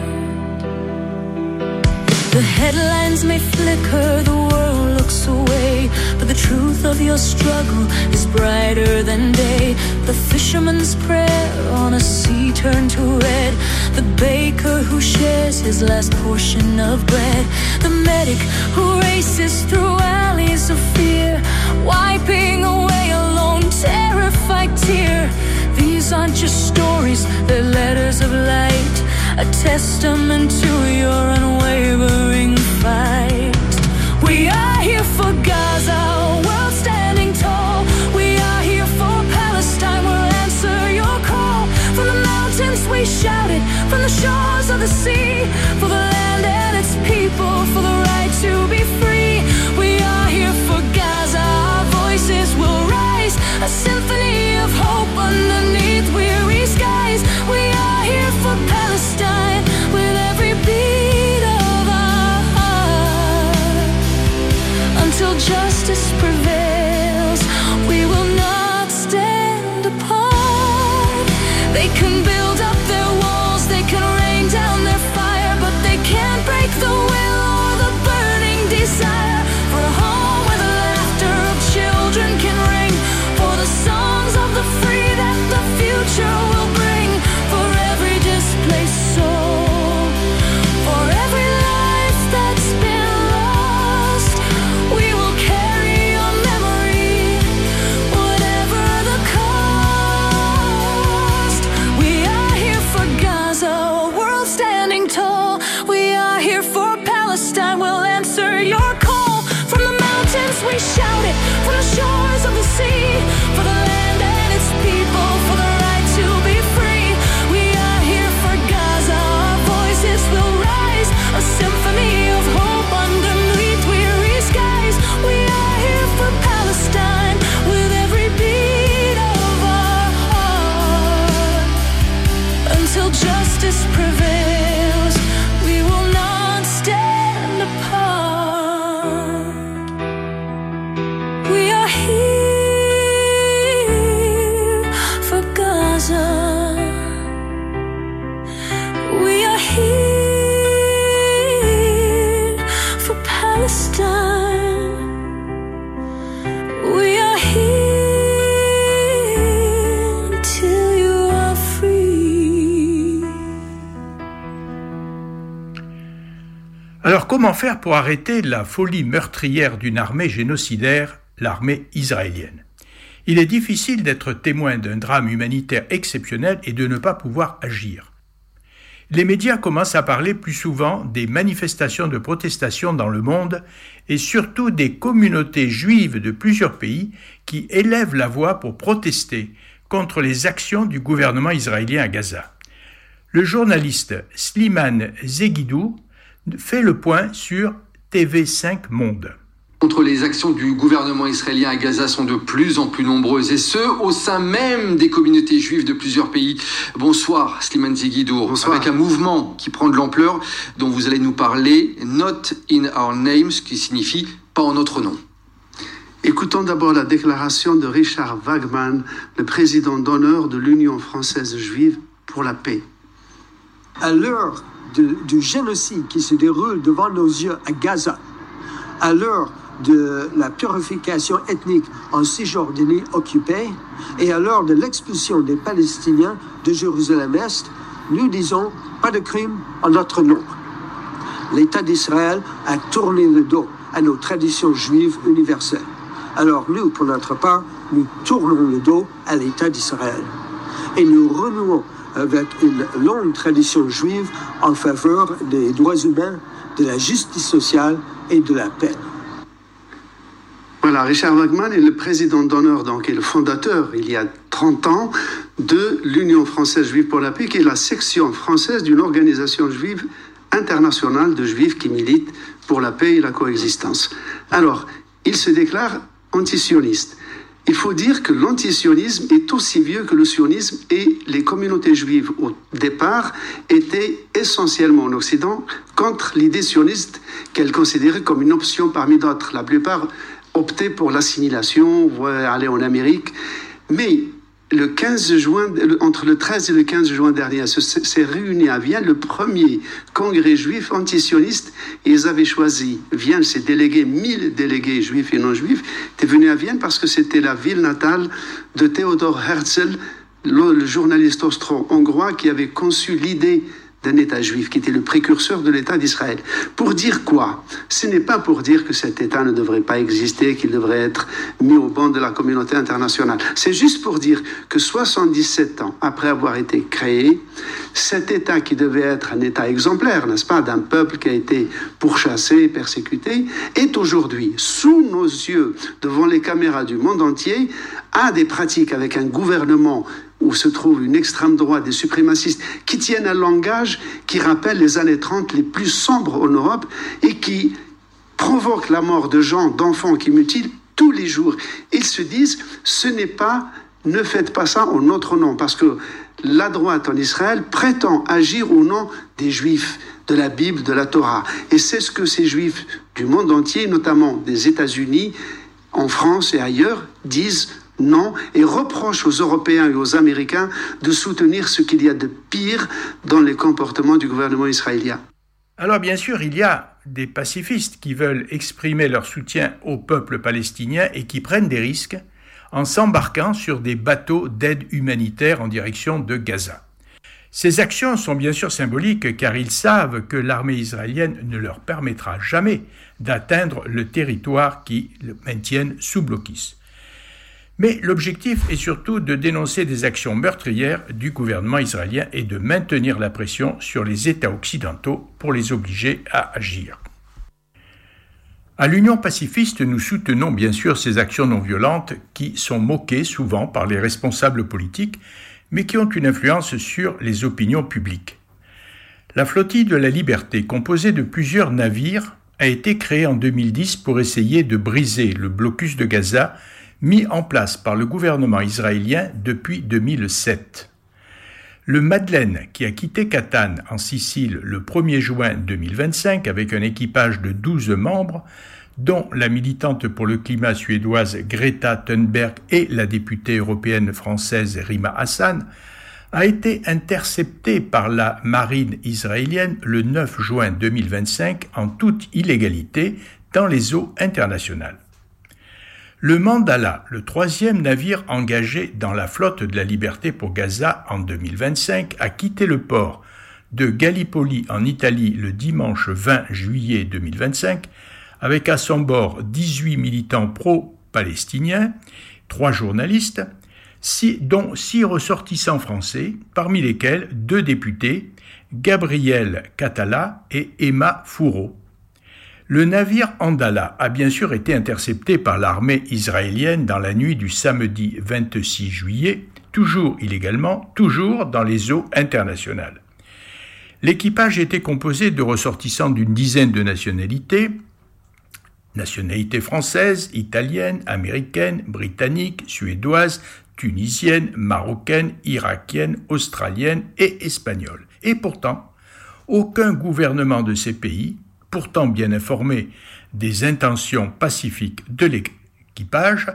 Speaker 17: The headlines may flicker, the world looks away, but the truth of your struggle is brighter than day. The fisherman's prayer on a sea turned to red, the baker who shares his last portion of bread, the medic who races through alleys of fear, wiping away a lone terrified tear. These aren't just stories, they're letters of light, a testament to your unwavering fight. We are here for Gaza, a world standing tall. We are here for Palestine, we'll answer your call. From the mountains we shout it, from the shores of the sea, for the land and its people, for the right to be free. We are here for Gaza, our voices will rise, a symphony of hope underneath weary skies. We are here for Palestine, with every beat of our heart. Until justice prevails, we will not stand apart. They can build up their walls, they can rain down their fire, but they can't break the will or the burning desire for a home where the laughter of children can ring, for the songs of the free that the future will bring, for every displaced soul, for every life that's been lost. We will carry your memory, whatever the cost. We are here for Gaza, a world standing tall. We are here for Palestine, we'll answer your call. From the mountains we shout it, from the shores of the sea, for the land and its people, for the right to be free. We are here for Gaza, our voices will rise, a symphony of hope underneath weary skies. We are here for Palestine, with every beat of our heart. Until justice prevails, we will not stand apart. We are here for Gaza. We are here for Palestine. We are here till you are free.
Speaker 7: Alors comment faire pour arrêter la folie meurtrière d'une armée génocidaire, l'armée israélienne? Il est difficile d'être témoin d'un drame humanitaire exceptionnel et de ne pas pouvoir agir. Les médias commencent à parler plus souvent des manifestations de protestation dans le monde et surtout des communautés juives de plusieurs pays qui élèvent la voix pour protester contre les actions du gouvernement israélien à Gaza. Le journaliste Slimane Zegidou fait le point sur T V cinq Monde.
Speaker 18: Contre les actions du gouvernement israélien à Gaza sont de plus en plus nombreuses, et ce, au sein même des communautés juives de plusieurs pays. Bonsoir, Slimane Zegidou. Bonsoir. Avec un mouvement qui prend de l'ampleur, dont vous allez nous parler, Not in Our Names, qui signifie « pas en notre nom ».
Speaker 19: Écoutons d'abord la déclaration de Richard Wagman, le président d'honneur de l'Union française juive pour la paix.
Speaker 20: À l'heure de, du génocide qui se déroule devant nos yeux à Gaza, à l'heure de la purification ethnique en Cisjordanie occupée et à l'heure de l'expulsion des Palestiniens de Jérusalem-Est, nous disons pas de crime en notre nom. L'État d'Israël a tourné le dos à nos traditions juives universelles. Alors nous, pour notre part, nous tournons le dos à l'État d'Israël. Et nous renouons avec une longue tradition juive en faveur des droits humains, de la justice sociale et de la paix.
Speaker 19: Voilà, Richard Wagman est le président d'honneur, donc, et le fondateur, il y a trente ans, de l'Union française juive pour la paix, qui est la section française d'une organisation juive internationale de juifs qui militent pour la paix et la coexistence. Alors, il se déclare antisioniste. Il faut dire que l'antisionisme est aussi vieux que le sionisme, et les communautés juives, au départ, étaient essentiellement en Occident contre l'idée sioniste qu'elles considéraient comme une option parmi d'autres. La plupart optaient pour l'assimilation, voire aller en Amérique. Mais le quinze juin, entre le treize et le quinze juin dernier, s'est réuni à Vienne le premier congrès juif antisioniste, et ils avaient choisi Vienne, ces délégués, mille délégués juifs et non juifs, étaient venus à Vienne parce que c'était la ville natale de Theodor Herzl, le, le journaliste austro-hongrois qui avait conçu l'idée d'un État juif, qui était le précurseur de l'État d'Israël. Pour dire quoi? Ce n'est pas pour dire que cet État ne devrait pas exister, qu'il devrait être mis au banc de la communauté internationale. C'est juste pour dire que soixante-dix-sept ans après avoir été créé, cet État qui devait être un État exemplaire, n'est-ce pas, d'un peuple qui a été pourchassé, persécuté, est aujourd'hui, sous nos yeux, devant les caméras du monde entier, a des pratiques avec un gouvernement où se trouve une extrême droite, des suprémacistes, qui tiennent un langage qui rappelle les années trente les plus sombres en Europe et qui provoquent la mort de gens, d'enfants qui mutilent tous les jours. Ils se disent, ce n'est pas, ne faites pas ça en notre nom, parce que la droite en Israël prétend agir au nom des Juifs, de la Bible, de la Torah. Et c'est ce que ces Juifs du monde entier, notamment des États-Unis, en France et ailleurs, disent non, et reproche aux Européens et aux Américains de soutenir ce qu'il y a de pire dans les comportements du gouvernement israélien.
Speaker 7: Alors bien sûr, il y a des pacifistes qui veulent exprimer leur soutien au peuple palestinien et qui prennent des risques en s'embarquant sur des bateaux d'aide humanitaire en direction de Gaza. Ces actions sont bien sûr symboliques car ils savent que l'armée israélienne ne leur permettra jamais d'atteindre le territoire qui le maintiennent sous blocus. Mais l'objectif est surtout de dénoncer des actions meurtrières du gouvernement israélien et de maintenir la pression sur les États occidentaux pour les obliger à agir. À l'Union pacifiste, nous soutenons bien sûr ces actions non violentes qui sont moquées souvent par les responsables politiques, mais qui ont une influence sur les opinions publiques. La flottille de la liberté, composée de plusieurs navires, a été créée en deux mille dix pour essayer de briser le blocus de Gaza mis en place par le gouvernement israélien depuis deux mille sept. Le Madeleine, qui a quitté Catane en Sicile le premier juin deux mille vingt-cinq avec un équipage de douze membres, dont la militante pour le climat suédoise Greta Thunberg et la députée européenne française Rima Hassan, a été intercepté par la marine israélienne le neuf juin deux mille vingt-cinq en toute illégalité dans les eaux internationales. Le Mandala, le troisième navire engagé dans la flotte de la liberté pour Gaza en deux mille vingt-cinq, a quitté le port de Gallipoli en Italie le dimanche vingt juillet deux mille vingt-cinq avec à son bord dix-huit militants pro-palestiniens, trois journalistes, six, dont six ressortissants français, parmi lesquels deux députés, Gabriel Catala et Emma Fourreau. Le navire Andala a bien sûr été intercepté par l'armée israélienne dans la nuit du samedi vingt-six juillet, toujours illégalement, toujours dans les eaux internationales. L'équipage était composé de ressortissants d'une dizaine de nationalités, nationalités françaises, italiennes, américaines, britanniques, suédoises, tunisiennes, marocaines, irakiennes, australiennes et espagnoles. Et pourtant, aucun gouvernement de ces pays, pourtant bien informé des intentions pacifiques de l'équipage,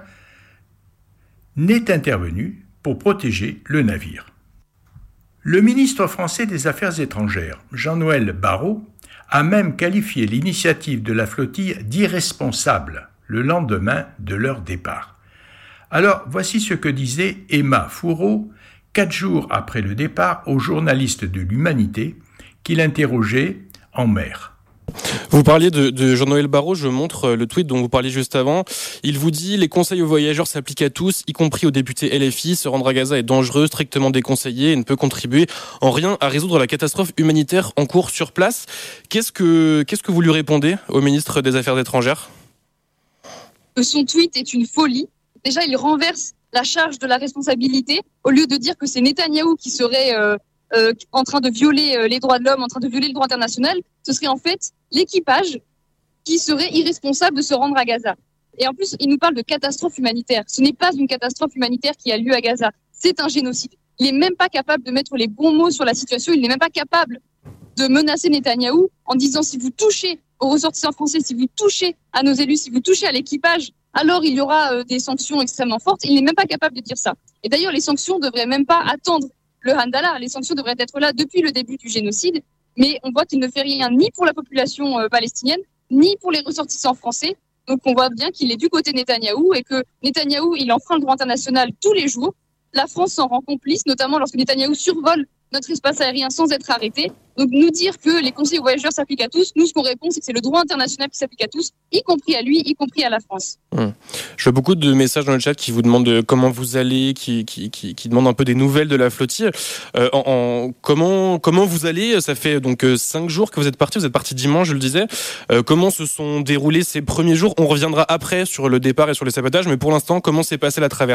Speaker 7: n'est intervenu pour protéger le navire. Le ministre français des Affaires étrangères, Jean-Noël Barrot, a même qualifié l'initiative de la flottille d'irresponsable le lendemain de leur départ. Alors, voici ce que disait Emma Fourreau, quatre jours après le départ, aux journalistes de l'Humanité qui l'interrogeaient en mer.
Speaker 2: Vous parliez de, de Jean-Noël Barrot, je montre le tweet dont vous parliez juste avant. Il vous dit « Les conseils aux voyageurs s'appliquent à tous, y compris aux députés L F I. Se rendre à Gaza est dangereux, strictement déconseillé et ne peut contribuer en rien à résoudre la catastrophe humanitaire en cours sur place. » Qu'est-ce que, qu'est-ce que vous lui répondez au ministre des Affaires étrangères ?
Speaker 21: Son tweet est une folie. Déjà, il renverse la charge de la responsabilité. Au lieu de dire que c'est Netanyahou qui serait euh, euh, en train de violer euh, les droits de l'homme, en train de violer le droit international, ce serait en fait l'équipage qui serait irresponsable de se rendre à Gaza. Et en plus, il nous parle de catastrophe humanitaire. Ce n'est pas une catastrophe humanitaire qui a lieu à Gaza. C'est un génocide. Il n'est même pas capable de mettre les bons mots sur la situation. Il n'est même pas capable de menacer Netanyahou en disant si vous touchez aux ressortissants français, si vous touchez à nos élus, si vous touchez à l'équipage, alors il y aura euh, des sanctions extrêmement fortes. Il n'est même pas capable de dire ça. Et d'ailleurs, les sanctions ne devraient même pas attendre le Handala. Les sanctions devraient être là depuis le début du génocide. Mais on voit qu'il ne fait rien ni pour la population euh, palestinienne, ni pour les ressortissants français. Donc on voit bien qu'il est du côté Netanyahou et que Netanyahou, il enfreint le droit international tous les jours. La France s'en rend complice, notamment lorsque Netanyahou survole notre espace aérien sans être arrêté. Donc nous dire que les conseils aux voyageurs s'appliquent à tous, nous ce qu'on répond c'est que c'est le droit international qui s'applique à tous, y compris à lui, y compris à la France.
Speaker 2: Hum. Je vois beaucoup de messages dans le chat qui vous demandent de comment vous allez, qui, qui, qui, qui demandent un peu des nouvelles de la flottille. Euh, en, en, comment, comment vous allez ? Ça fait donc euh, cinq jours que vous êtes partis, vous êtes partis dimanche, je le disais. Euh, comment se sont déroulés ces premiers jours ? On reviendra après sur le départ et sur les sabotages, mais pour l'instant, comment s'est passée la traversée ?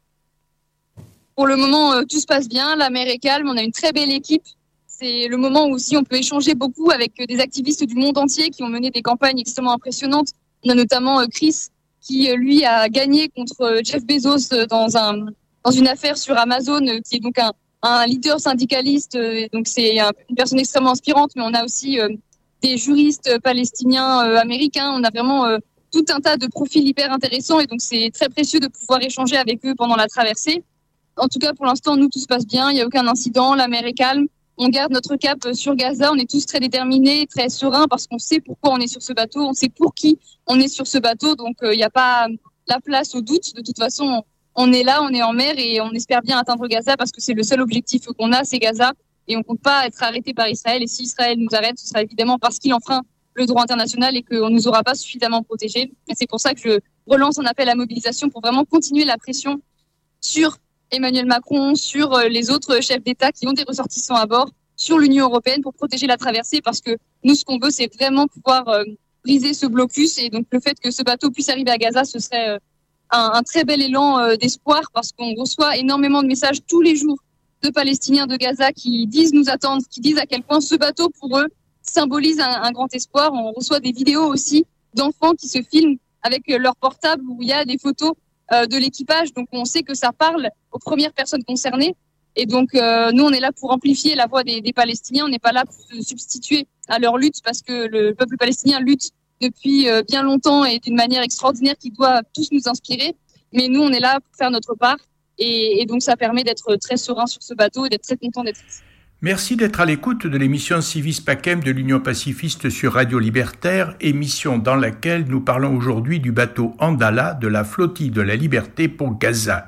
Speaker 21: Pour le moment, euh, tout se passe bien, la mer est calme, on a une très belle équipe. C'est le moment où aussi on peut échanger beaucoup avec euh, des activistes du monde entier qui ont mené des campagnes extrêmement impressionnantes. On a notamment euh, Chris qui, euh, lui, a gagné contre euh, Jeff Bezos euh, dans, un, dans une affaire sur Amazon, euh, qui est donc un, un leader syndicaliste. Euh, donc c'est un, une personne extrêmement inspirante, mais on a aussi euh, des juristes euh, palestiniens, euh, américains. On a vraiment euh, tout un tas de profils hyper intéressants et donc c'est très précieux de pouvoir échanger avec eux pendant la traversée. En tout cas, pour l'instant, nous, tout se passe bien. Il n'y a aucun incident. La mer est calme. On garde notre cap sur Gaza. On est tous très déterminés, très sereins parce qu'on sait pourquoi on est sur ce bateau. On sait pour qui on est sur ce bateau. Donc, il euh, n'y a pas la place au doute. De toute façon, on est là, on est en mer et on espère bien atteindre Gaza parce que c'est le seul objectif qu'on a, c'est Gaza. Et on ne compte pas être arrêté par Israël. Et si Israël nous arrête, ce sera évidemment parce qu'il enfreint le droit international et qu'on ne nous aura pas suffisamment protégés. Et c'est pour ça que je relance un appel à mobilisation pour vraiment continuer la pression sur Emmanuel Macron, sur les autres chefs d'État qui ont des ressortissants à bord, sur l'Union européenne pour protéger la traversée parce que nous, ce qu'on veut, c'est vraiment pouvoir euh, briser ce blocus et donc le fait que ce bateau puisse arriver à Gaza, ce serait euh, un, un très bel élan euh, d'espoir parce qu'on reçoit énormément de messages tous les jours de Palestiniens de Gaza qui disent nous attendre, qui disent à quel point ce bateau, pour eux, symbolise un, un grand espoir. On reçoit des vidéos aussi d'enfants qui se filment avec leur portable où il y a des photos euh, de l'équipage. Donc on sait que ça parle aux premières personnes concernées. Et donc euh, nous, on est là pour amplifier la voix des, des Palestiniens. On n'est pas là pour se substituer à leur lutte parce que le peuple palestinien lutte depuis euh, bien longtemps et d'une manière extraordinaire qui doit tous nous inspirer. Mais nous, on est là pour faire notre part. Et, et donc ça permet d'être très serein sur ce bateau et d'être très content d'être ici.
Speaker 7: Merci d'être à l'écoute de l'émission Civis Pacem de l'Union pacifiste sur Radio Libertaire, émission dans laquelle nous parlons aujourd'hui du bateau Andala de la flottille de la Liberté pour Gaza.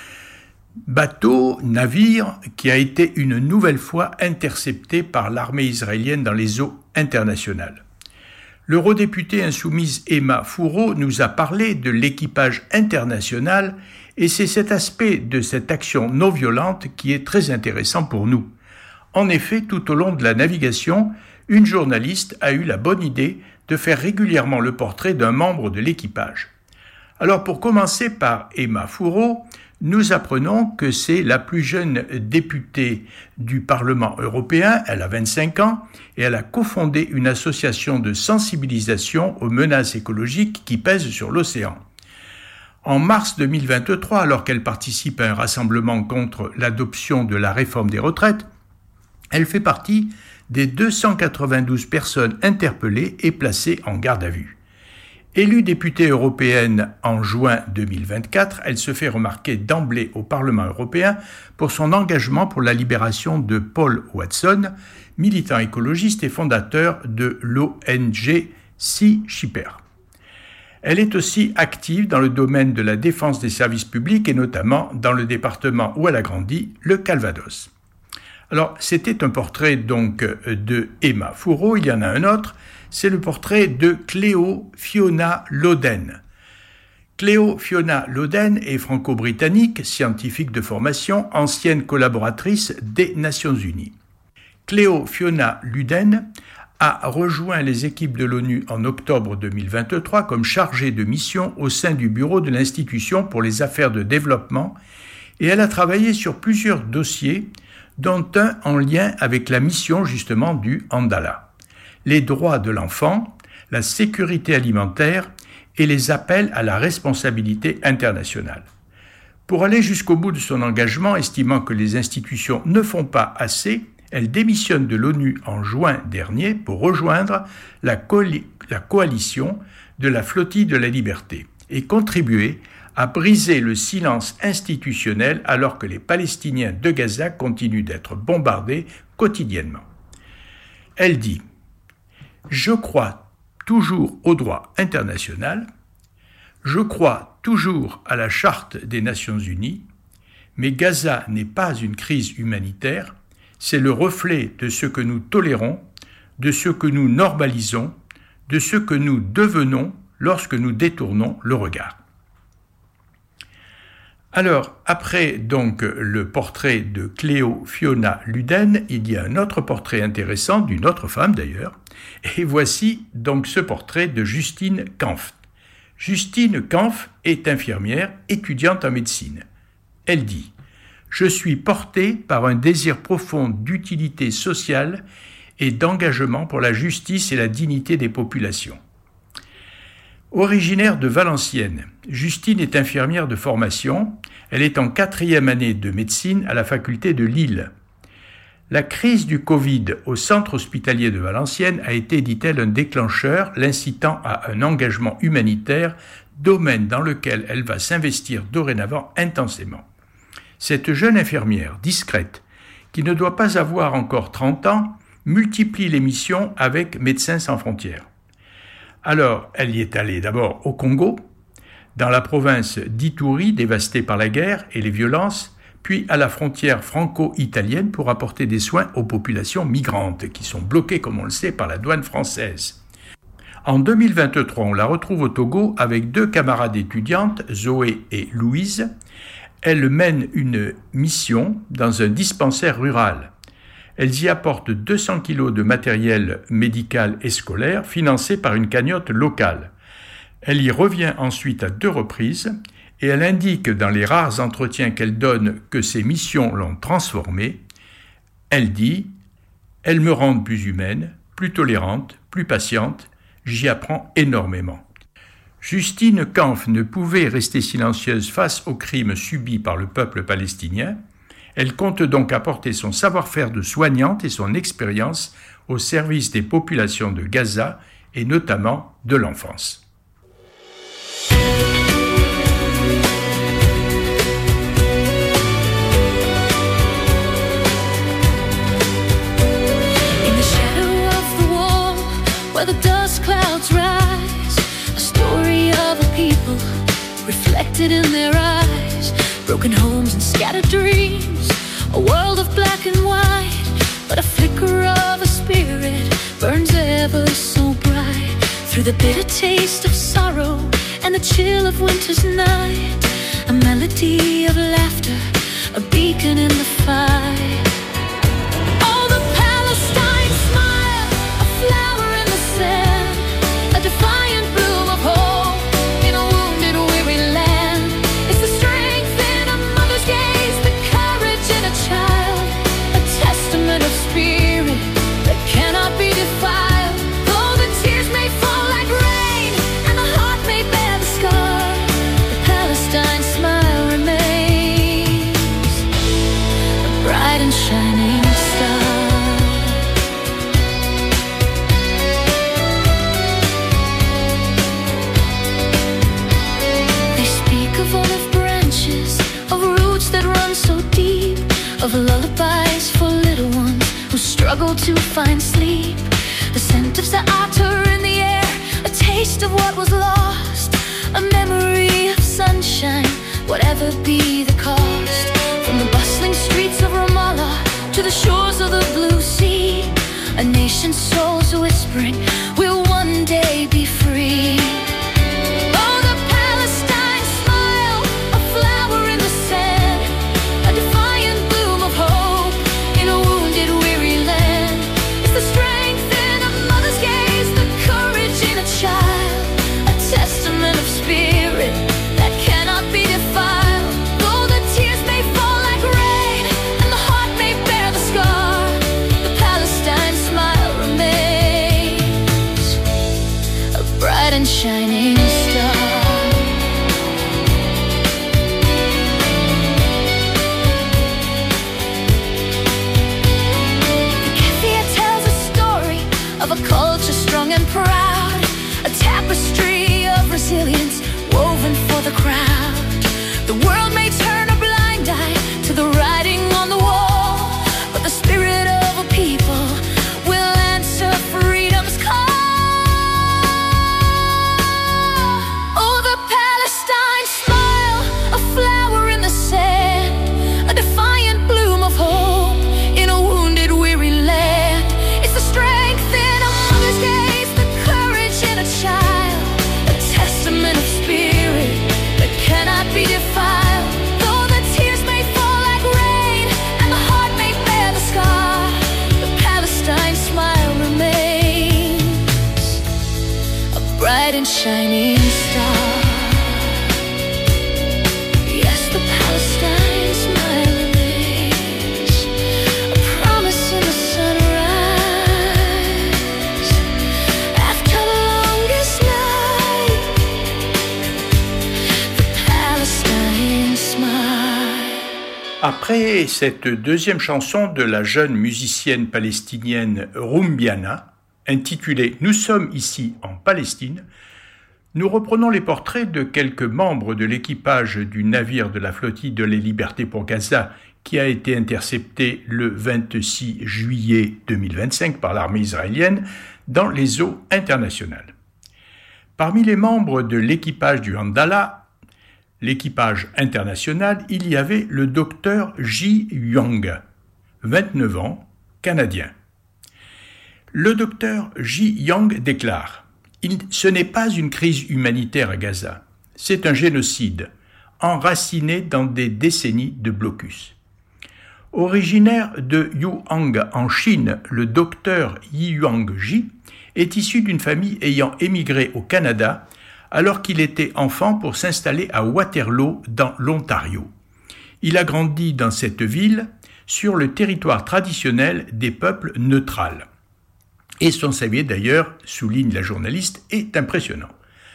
Speaker 7: Bateau, navire, qui a été une nouvelle fois intercepté par l'armée israélienne dans les eaux internationales. L'eurodéputée insoumise Emma Fourreau nous a parlé de l'équipage international et c'est cet aspect de cette action non violente qui est très intéressant pour nous. En effet, tout au long de la navigation, une journaliste a eu la bonne idée de faire régulièrement le portrait d'un membre de l'équipage. Alors pour commencer par Emma Fourreau, nous apprenons que c'est la plus jeune députée du Parlement européen, elle a vingt-cinq ans, et elle a cofondé une association de sensibilisation aux menaces écologiques qui pèsent sur l'océan. En mars deux mille vingt-trois, alors qu'elle participe à un rassemblement contre l'adoption de la réforme des retraites, elle fait partie des deux cent quatre-vingt-douze personnes interpellées et placées en garde à vue. Élue députée européenne en juin deux mille vingt-quatre, elle se fait remarquer d'emblée au Parlement européen pour son engagement pour la libération de Paul Watson, militant écologiste et fondateur de l'O N G Sea Shepherd. Elle est aussi active dans le domaine de la défense des services publics et notamment dans le département où elle a grandi, le Calvados. Alors, c'était un portrait donc de Emma Fourreau, il y en a un autre, c'est le portrait de Cléo Fiona Loden. Cléo Fiona Loden est franco-britannique, scientifique de formation, ancienne collaboratrice des Nations Unies. Cléo Fiona Loden a rejoint les équipes de l'ONU en octobre deux mille vingt-trois comme chargée de mission au sein du bureau de l'Institution pour les affaires de développement et elle a travaillé sur plusieurs dossiers, dont un en lien avec la mission justement du Andala, les droits de l'enfant, la sécurité alimentaire et les appels à la responsabilité internationale. Pour aller jusqu'au bout de son engagement, estimant que les institutions ne font pas assez, elle démissionne de l'ONU en juin dernier pour rejoindre la, coali- la coalition de la Flottille de la Liberté et contribuer à briser le silence institutionnel alors que les Palestiniens de Gaza continuent d'être bombardés quotidiennement. Elle dit « Je crois toujours au droit international, je crois toujours à la Charte des Nations Unies, mais Gaza n'est pas une crise humanitaire, c'est le reflet de ce que nous tolérons, de ce que nous normalisons, de ce que nous devenons lorsque nous détournons le regard. » Alors, après donc le portrait de Cléo Fiona Loden, il y a un autre portrait intéressant d'une autre femme d'ailleurs, et voici donc ce portrait de Justine Kampf. Justine Kampf est infirmière, étudiante en médecine. Elle dit « Je suis portée par un désir profond d'utilité sociale et d'engagement pour la justice et la dignité des populations. » Originaire de Valenciennes, Justine est infirmière de formation. Elle est en quatrième année de médecine à la faculté de Lille. La crise du Covid au centre hospitalier de Valenciennes a été, dit-elle, un déclencheur l'incitant à un engagement humanitaire, domaine dans lequel elle va s'investir dorénavant intensément. Cette jeune infirmière, discrète, qui ne doit pas avoir encore trente ans, multiplie les missions avec Médecins sans frontières. Alors, elle y est allée d'abord au Congo, dans la province d'Ituri, dévastée par la guerre et les violences, puis à la frontière franco-italienne pour apporter des soins aux populations migrantes, qui sont bloquées, comme on le sait, par la douane française. En deux mille vingt-trois, on la retrouve au Togo avec deux camarades étudiantes, Zoé et Louise. Elle mène une mission dans un dispensaire rural. Elles y apportent deux cents kilos de matériel médical et scolaire financé par une cagnotte locale. Elle y revient ensuite à deux reprises et elle indique dans les rares entretiens qu'elle donne que ses missions l'ont transformée. Elle dit « Elles me rendent plus humaine, plus tolérante, plus patiente, j'y apprends énormément. » Justine Kampf ne pouvait rester silencieuse face aux crimes subis par le peuple palestinien. Elle compte donc apporter son savoir-faire de soignante et son expérience au service des populations de Gaza et notamment de l'enfance.
Speaker 17: In the shadow of the wall, where the dust clouds rise, a story of a people reflected in their eyes, broken homes and scattered dreams, a world of black and white, but a flicker of a spirit burns ever so bright. Through the bitter taste of sorrow and the chill of winter's night, a melody of laughter, a beacon in the fight. All to find sleep. The scent of Sa'atar in the air, a taste of what was lost, a memory of sunshine, whatever be the cost. From the bustling streets of Ramallah to the shores of the blue sea, a nation's souls whispering, we'll one day be free. Oh, the Palestine smile, a flower in the sand, a defiant bloom of hope in a wounded, weary land. It's the strength in a mother's gaze, the courage in a child, a testament of spirit that cannot be defiled. Though the tears may fall like rain and the heart may bear the scar, the Palestine smile remains a bright and shining star. Of a culture strong and proud, a tapestry of resilience woven for the crowd. The world may turn a blind eye to the writing on the wall, but the spirit of a people will answer freedom's call. Oh, the Palestine smile, a flower in the sand, a defiant bloom of hope in a wounded, weary land. It's the strength in a mother's gaze, the courage in a child, a testament of spirit that cannot be defiled. Though the tears may fall like rain and the heart may bear the scar, the Palestine smile remains a bright and shining star. Yes, the Palestine smile remains a promise in the sunrise after the longest night. The Palestine smile.
Speaker 7: Après cette deuxième chanson de la jeune musicienne palestinienne Rumbiana, intitulée « Nous sommes ici en Palestine », nous reprenons les portraits de quelques membres de l'équipage du navire de la flottille de la Liberté pour Gaza qui a été intercepté le vingt-six juillet deux mille vingt-cinq par l'armée israélienne dans les eaux internationales. Parmi les membres de l'équipage du Handala, l'équipage international, il y avait le docteur Ji Young, vingt-neuf ans, canadien. Le docteur Ji Young déclare Il, « Ce n'est pas une crise humanitaire à Gaza, c'est un génocide, enraciné dans des décennies de blocus. » Originaire de Yuhang en Chine, le docteur Yuang Ji est issu d'une famille ayant émigré au Canada alors qu'il était enfant pour s'installer à Waterloo dans l'Ontario. Il a grandi dans cette ville sur le territoire traditionnel des peuples neutrales. Et son C V d'ailleurs, souligne la journaliste, est impressionnant.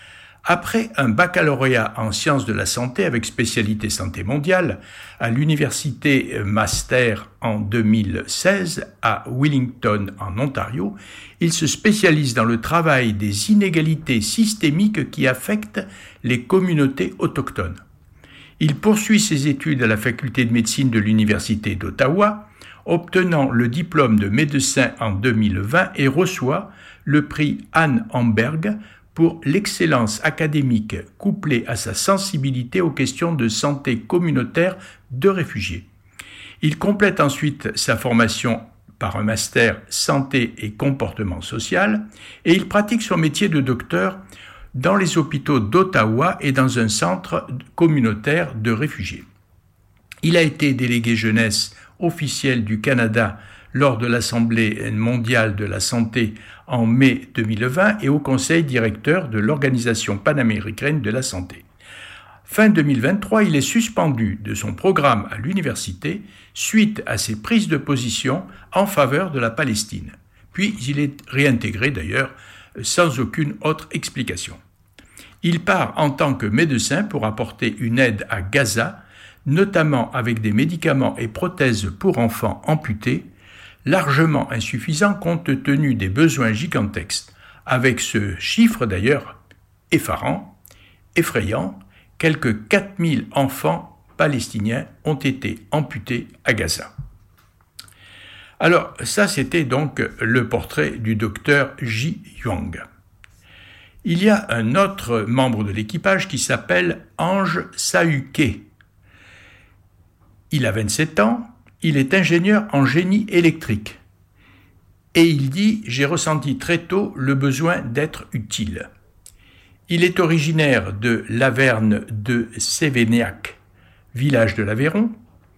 Speaker 7: Après un baccalauréat en sciences de la santé avec spécialité santé mondiale à l'université Master en deux mille seize à Wellington en Ontario, il se spécialise dans le travail des inégalités systémiques qui affectent les communautés autochtones. Il poursuit ses études à la faculté de médecine de l'université d'Ottawa, obtenant le diplôme de médecin en deux mille vingt et reçoit le prix Anne Hamberg pour l'excellence académique couplée à sa sensibilité aux questions de santé communautaire de réfugiés. Il complète ensuite sa formation par un master santé et comportement social et il pratique son métier de docteur dans les hôpitaux d'Ottawa et dans un centre communautaire de réfugiés. Il a été délégué jeunesse officiel du Canada lors de l'Assemblée mondiale de la santé en mai deux mille vingt et au conseil directeur de l'Organisation panaméricaine de la santé. Fin deux mille vingt-trois, il est suspendu de son programme à l'université suite à ses prises de position en faveur de la Palestine. Puis il est réintégré d'ailleurs sans aucune autre explication. Il part en tant que médecin pour apporter une aide à Gaza, notamment avec des médicaments et prothèses pour enfants amputés, largement insuffisants compte tenu des besoins gigantesques, avec ce chiffre d'ailleurs effarant, effrayant, quelques quatre mille enfants palestiniens ont été amputés à Gaza. Alors, ça, c'était donc le portrait du docteur Ji Yuang. Il y a un autre membre de l'équipage qui s'appelle Ange Sahuké. Il a vingt-sept ans, il est ingénieur en génie électrique. Et il dit « J'ai ressenti très tôt le besoin d'être utile ». Il est originaire de Laverne de Sévénéac, village de l'Aveyron.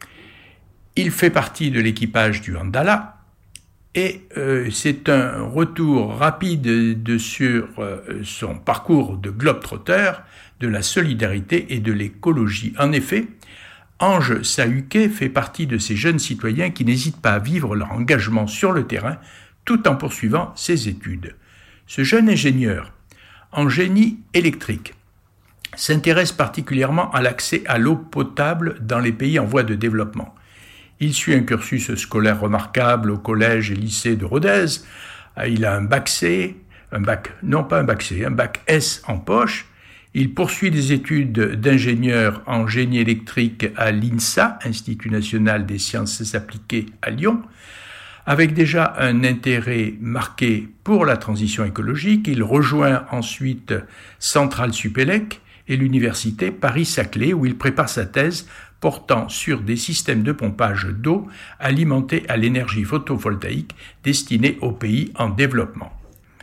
Speaker 7: Il fait partie de l'équipage du Andala et euh, c'est un retour rapide de, sur euh, son parcours de globe-trotter, de la solidarité et de l'écologie. En effet, Ange Sahuké fait partie de ces jeunes citoyens qui n'hésitent pas à vivre leur engagement sur le terrain tout en poursuivant ses études. Ce jeune ingénieur en génie électrique s'intéresse particulièrement à l'accès à l'eau potable dans les pays en voie de développement. Il suit un cursus scolaire remarquable au collège et lycée de Rodez. Il a un bac C, un bac, non pas un bac C, un bac S en poche. Il poursuit des études d'ingénieur en génie électrique à l'INSA, Institut national des sciences appliquées à Lyon. Avec déjà un intérêt marqué pour la transition écologique, il rejoint ensuite Centrale Supélec et l'université Paris-Saclay où il prépare sa thèse portant sur des systèmes de pompage d'eau alimentés à l'énergie photovoltaïque destinés aux pays en développement.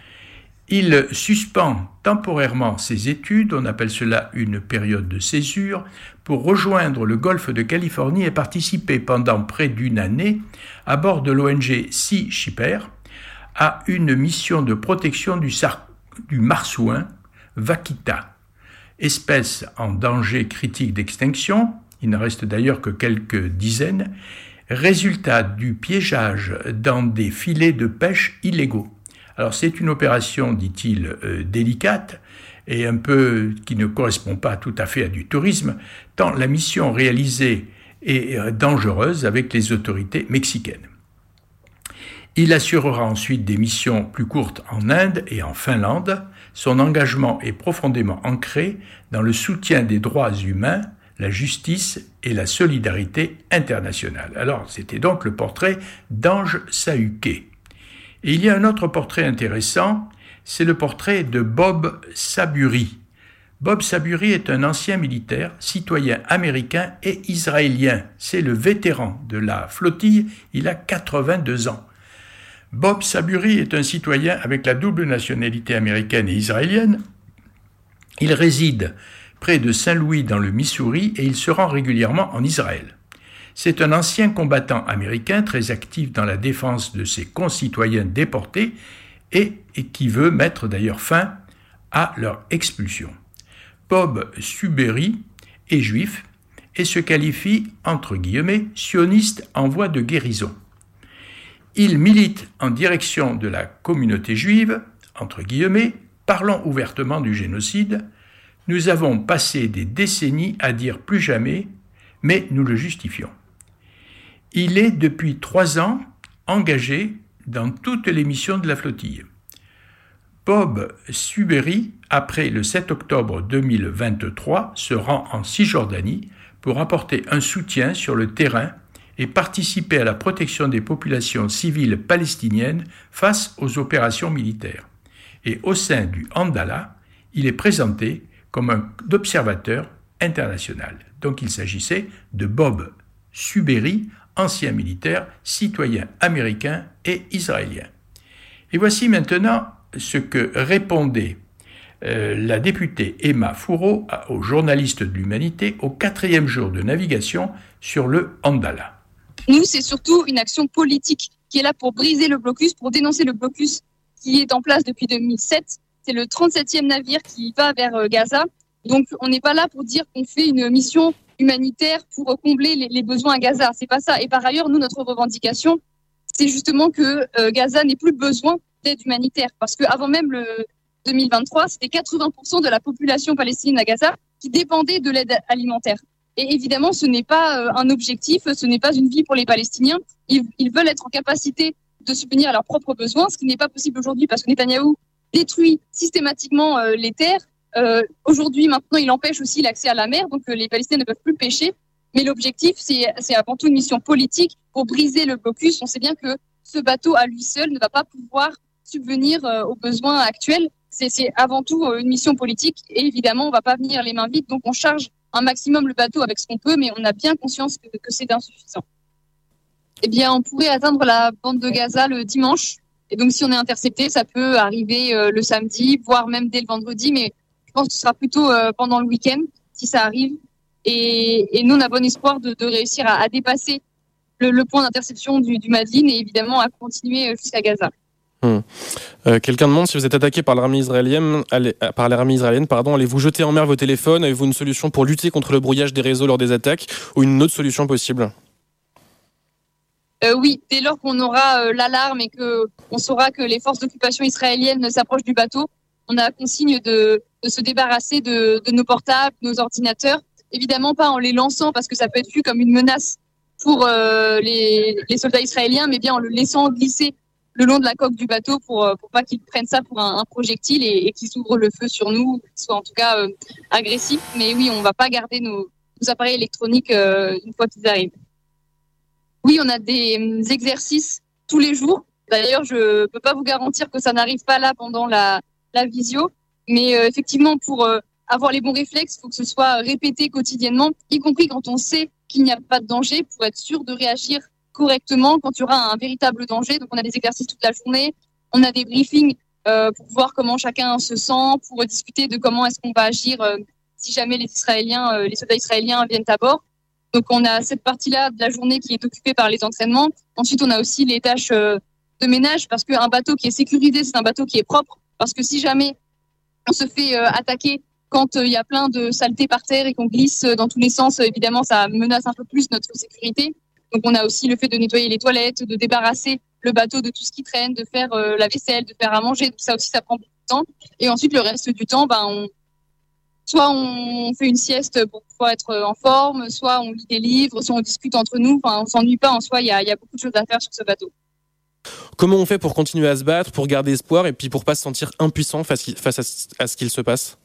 Speaker 7: Il suspend temporairement ses études, on appelle cela une période de césure, pour rejoindre le golfe de Californie et participer pendant près d'une année à bord de l'O N G Sea Shepherd à une mission de protection du, sar- du marsouin vaquita, espèce en danger critique d'extinction. Il n'en reste d'ailleurs que quelques dizaines, résultat du piégeage dans des filets de pêche illégaux. Alors c'est une opération, dit-il, euh, délicate et un peu qui ne correspond pas tout à fait à du tourisme, tant la mission réalisée est euh, dangereuse avec les autorités mexicaines. Il assurera ensuite des missions plus courtes en Inde et en Finlande. Son engagement est profondément ancré dans le soutien des droits humains, la justice et la solidarité internationale. Alors, c'était donc le portrait d'Ange Sahuké. Et il y a un autre portrait intéressant, c'est le portrait de Bob Saburi. Bob Saburi est un ancien militaire, citoyen américain et israélien. C'est le vétéran de la flottille, il a quatre-vingt-deux ans. Bob Saburi est un citoyen avec la double nationalité américaine et israélienne. Il réside près de Saint-Louis dans le Missouri et il se rend régulièrement en Israël. C'est un ancien combattant américain très actif dans la défense de ses concitoyens déportés et, et qui veut mettre d'ailleurs fin à leur expulsion. Bob Suberi est juif et se qualifie, entre guillemets, sioniste en voie de guérison. Il milite en direction de la communauté juive, entre guillemets, parlons ouvertement du génocide. Nous avons passé des décennies à dire plus jamais, mais nous le justifions. Il est depuis trois ans engagé dans toutes les missions de la flottille. Bob Suberi, après le sept octobre deux mille vingt-trois, se rend en Cisjordanie pour apporter un soutien sur le terrain et participer à la protection des populations civiles palestiniennes face aux opérations militaires. Et au sein du Andala, il est présenté comme un observateur international. Donc il s'agissait de Bob Suberi, ancien militaire, citoyen américain et israélien. Et voici maintenant ce que répondait euh, la députée Emma Fourreau aux journalistes de l'Humanité au quatrième jour de navigation sur le Andala.
Speaker 21: Nous, c'est surtout une action politique qui est là pour briser le blocus, pour dénoncer le blocus qui est en place depuis deux mille sept. C'est le trente-septième navire qui va vers Gaza. Donc, on n'est pas là pour dire qu'on fait une mission humanitaire pour combler les, les besoins à Gaza. C'est pas ça. Et par ailleurs, nous, notre revendication, c'est justement que euh, Gaza n'ait plus besoin d'aide humanitaire. Parce qu'avant même le deux mille vingt-trois, c'était quatre-vingts pour cent de la population palestinienne à Gaza qui dépendait de l'aide alimentaire. Et évidemment, ce n'est pas euh, un objectif, ce n'est pas une vie pour les Palestiniens. Ils, ils veulent être en capacité de subvenir à leurs propres besoins, ce qui n'est pas possible aujourd'hui parce que Netanyahou détruit systématiquement euh, les terres. Euh, aujourd'hui, maintenant, il empêche aussi l'accès à la mer, donc euh, les Palestiniens ne peuvent plus pêcher. Mais l'objectif, c'est, c'est avant tout une mission politique pour briser le blocus. On sait bien que ce bateau à lui seul ne va pas pouvoir subvenir euh, aux besoins actuels. C'est, c'est avant tout euh, une mission politique et évidemment, on ne va pas venir les mains vides. Donc, on charge un maximum le bateau avec ce qu'on peut, mais on a bien conscience que, que c'est insuffisant. Eh bien, on pourrait atteindre la bande de Gaza le dimanche. Et donc, si on est intercepté, ça peut arriver euh, le samedi, voire même dès le vendredi. Mais je pense que ce sera plutôt euh, pendant le week-end, si ça arrive. Et, et nous, on a bon espoir de, de réussir à, à dépasser le, le point d'interception du, du Madlin et évidemment à continuer jusqu'à Gaza.
Speaker 1: Hum. Euh, quelqu'un demande si vous êtes attaqué par l'armée israélienne, allez, par l'armée israélienne, pardon, allez-vous jeter en mer vos téléphones? Avez-vous une solution pour lutter contre le brouillage des réseaux lors des attaques ou une autre solution possible?
Speaker 21: Euh, oui, dès lors qu'on aura euh, l'alarme et que on saura que les forces d'occupation israéliennes s'approchent du bateau, on a consigne de, de se débarrasser de, de nos portables, nos ordinateurs. Évidemment pas en les lançant parce que ça peut être vu comme une menace pour euh, les, les soldats israéliens, mais bien en le laissant glisser le long de la coque du bateau pour pour pas qu'ils prennent ça pour un, un projectile et, et qu'ils ouvrent le feu sur nous, qu'ils soient en tout cas euh, agressifs. Mais oui, on va pas garder nos, nos appareils électroniques euh, une fois qu'ils arrivent. Oui, on a des euh, exercices tous les jours. D'ailleurs, je peux pas vous garantir que ça n'arrive pas là pendant la, la visio, mais euh, effectivement, pour euh, avoir les bons réflexes, il faut que ce soit répété quotidiennement, y compris quand on sait qu'il n'y a pas de danger, pour être sûr de réagir correctement quand il y aura un véritable danger. Donc on a des exercices toute la journée, on a des briefings euh, pour voir comment chacun se sent, pour discuter de comment est-ce qu'on va agir euh, si jamais les Israéliens, euh, les soldats israéliens viennent à bord. Donc on a cette partie-là de la journée qui est occupée par les entraînements. Ensuite on a aussi les tâches euh, de ménage, parce qu'un bateau qui est sécurisé, c'est un bateau qui est propre, parce que si jamais on se fait euh, attaquer quand il euh, y a plein de saletés par terre et qu'on glisse dans tous les sens, évidemment ça menace un peu plus notre sécurité. Donc on a aussi le fait de nettoyer les toilettes, de débarrasser le bateau de tout ce qui traîne, de faire euh, la vaisselle, de faire à manger. Tout ça aussi, ça prend beaucoup de temps. Et ensuite, le reste du temps, ben, on... soit on fait une sieste pour pouvoir être en forme, soit on lit des livres, soit on discute entre nous. Enfin, on s'ennuie pas en soi, il y a, y a beaucoup de choses à faire sur ce bateau.
Speaker 1: Comment on fait pour continuer à se battre, pour garder espoir et puis pour pas se sentir impuissant face, face à, à ce qu'il se passe?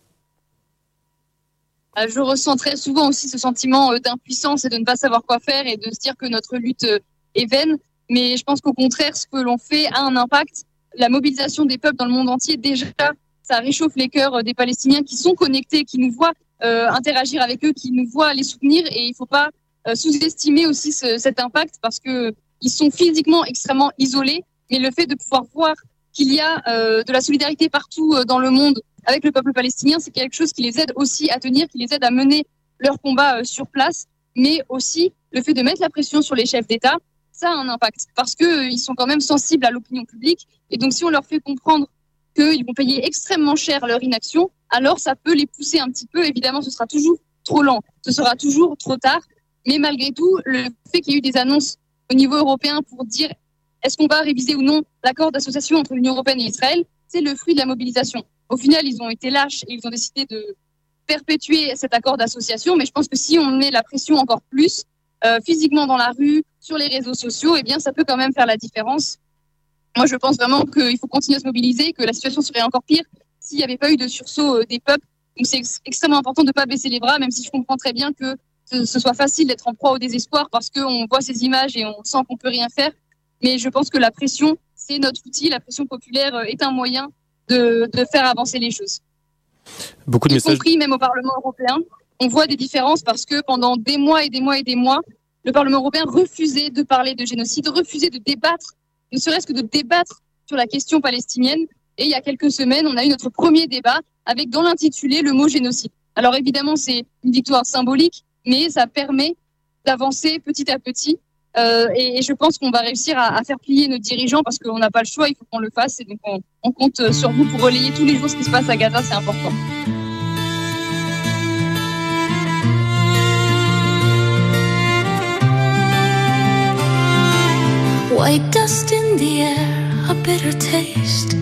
Speaker 21: Je ressens très souvent aussi ce sentiment d'impuissance et de ne pas savoir quoi faire et de se dire que notre lutte est vaine. Mais je pense qu'au contraire, ce que l'on fait a un impact. La mobilisation des peuples dans le monde entier, déjà, ça réchauffe les cœurs des Palestiniens qui sont connectés, qui nous voient euh, interagir avec eux, qui nous voient les soutenir. Et il ne faut pas euh, sous-estimer aussi ce, cet impact parce qu'ils sont physiquement extrêmement isolés. Mais le fait de pouvoir voir qu'il y a euh, de la solidarité partout euh, dans le monde avec le peuple palestinien, c'est quelque chose qui les aide aussi à tenir, qui les aide à mener leur combat euh, sur place, mais aussi le fait de mettre la pression sur les chefs d'État, ça a un impact, parce qu'ils euh, sont quand même sensibles à l'opinion publique, et donc si on leur fait comprendre qu'ils vont payer extrêmement cher leur inaction, alors ça peut les pousser un petit peu. Évidemment, ce sera toujours trop lent, ce sera toujours trop tard, mais malgré tout, le fait qu'il y ait eu des annonces au niveau européen pour dire est-ce qu'on va réviser ou non l'accord d'association entre l'Union européenne et Israël, c'est le fruit de la mobilisation. Au final, ils ont été lâches et ils ont décidé de perpétuer cet accord d'association. Mais je pense que si on met la pression encore plus, euh, physiquement dans la rue, sur les réseaux sociaux, eh bien, ça peut quand même faire la différence. Moi, je pense vraiment qu'il faut continuer à se mobiliser, que la situation serait encore pire s'il n'y avait pas eu de sursaut euh, des peuples. Donc, c'est ex- extrêmement important de ne pas baisser les bras, même si je comprends très bien que ce, ce soit facile d'être en proie au désespoir parce qu'on voit ces images et on sent qu'on ne peut rien faire. Mais je pense que la pression, c'est notre outil. La pression populaire euh, est un moyen De, de faire avancer les choses.
Speaker 1: Beaucoup de
Speaker 21: y
Speaker 1: messages.
Speaker 21: compris même au Parlement européen, on voit des différences parce que pendant des mois et des mois et des mois, le Parlement européen refusait de parler de génocide, refusait de débattre, ne serait-ce que de débattre sur la question palestinienne. Et il y a quelques semaines, on a eu notre premier débat avec dans l'intitulé le mot génocide. Alors évidemment, c'est une victoire symbolique, mais ça permet d'avancer petit à petit. Euh, et, et je pense qu'on va réussir à, à faire plier nos dirigeants parce qu'on n'a pas le choix, il faut qu'on le fasse. Et donc on, on compte sur vous pour relayer tous les jours ce qui se passe à Gaza, c'est important.
Speaker 17: White dust in the air, a bitter taste.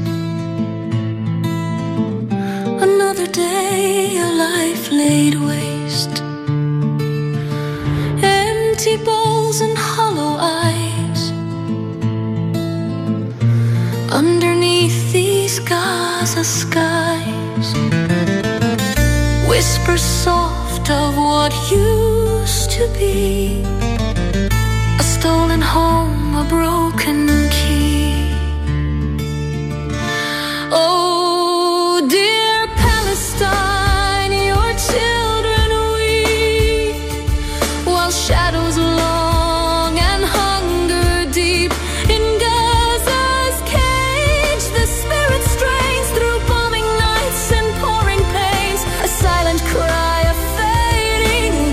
Speaker 17: Another day, a life laid waste. Empty bowls and hollow eyes. Underneath these Gaza skies, whispers soft of what used to be. A stolen home, a broken key. Oh, dear Palestine, your children weep, while shadows long and hunger deep in Gaza's cage. The spirit strains through bombing nights and pouring pains, a silent cry, a fading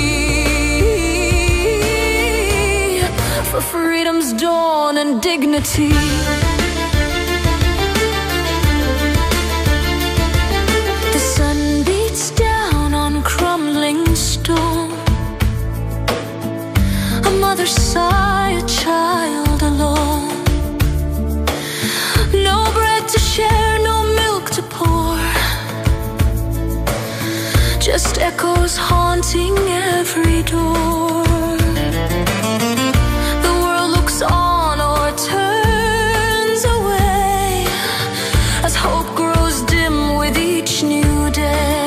Speaker 17: plea for freedom's dawn and dignity. Mother sigh, a child alone. No bread to share, no milk to pour. Just echoes haunting every door. The world looks on or turns away as hope grows dim with each new day.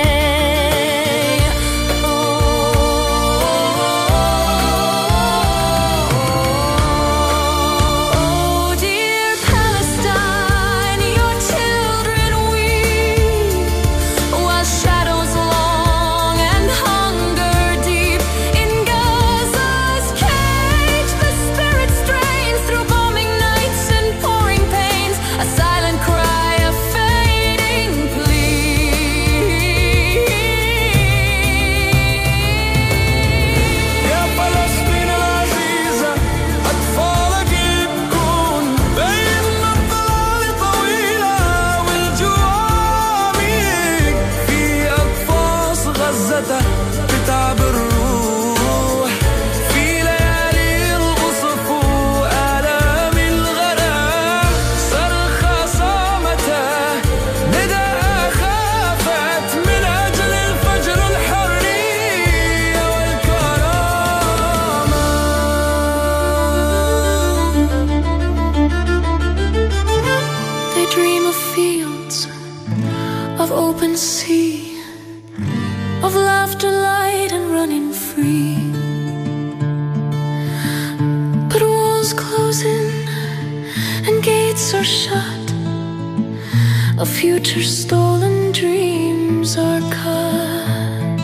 Speaker 17: A future stolen, dreams are cut.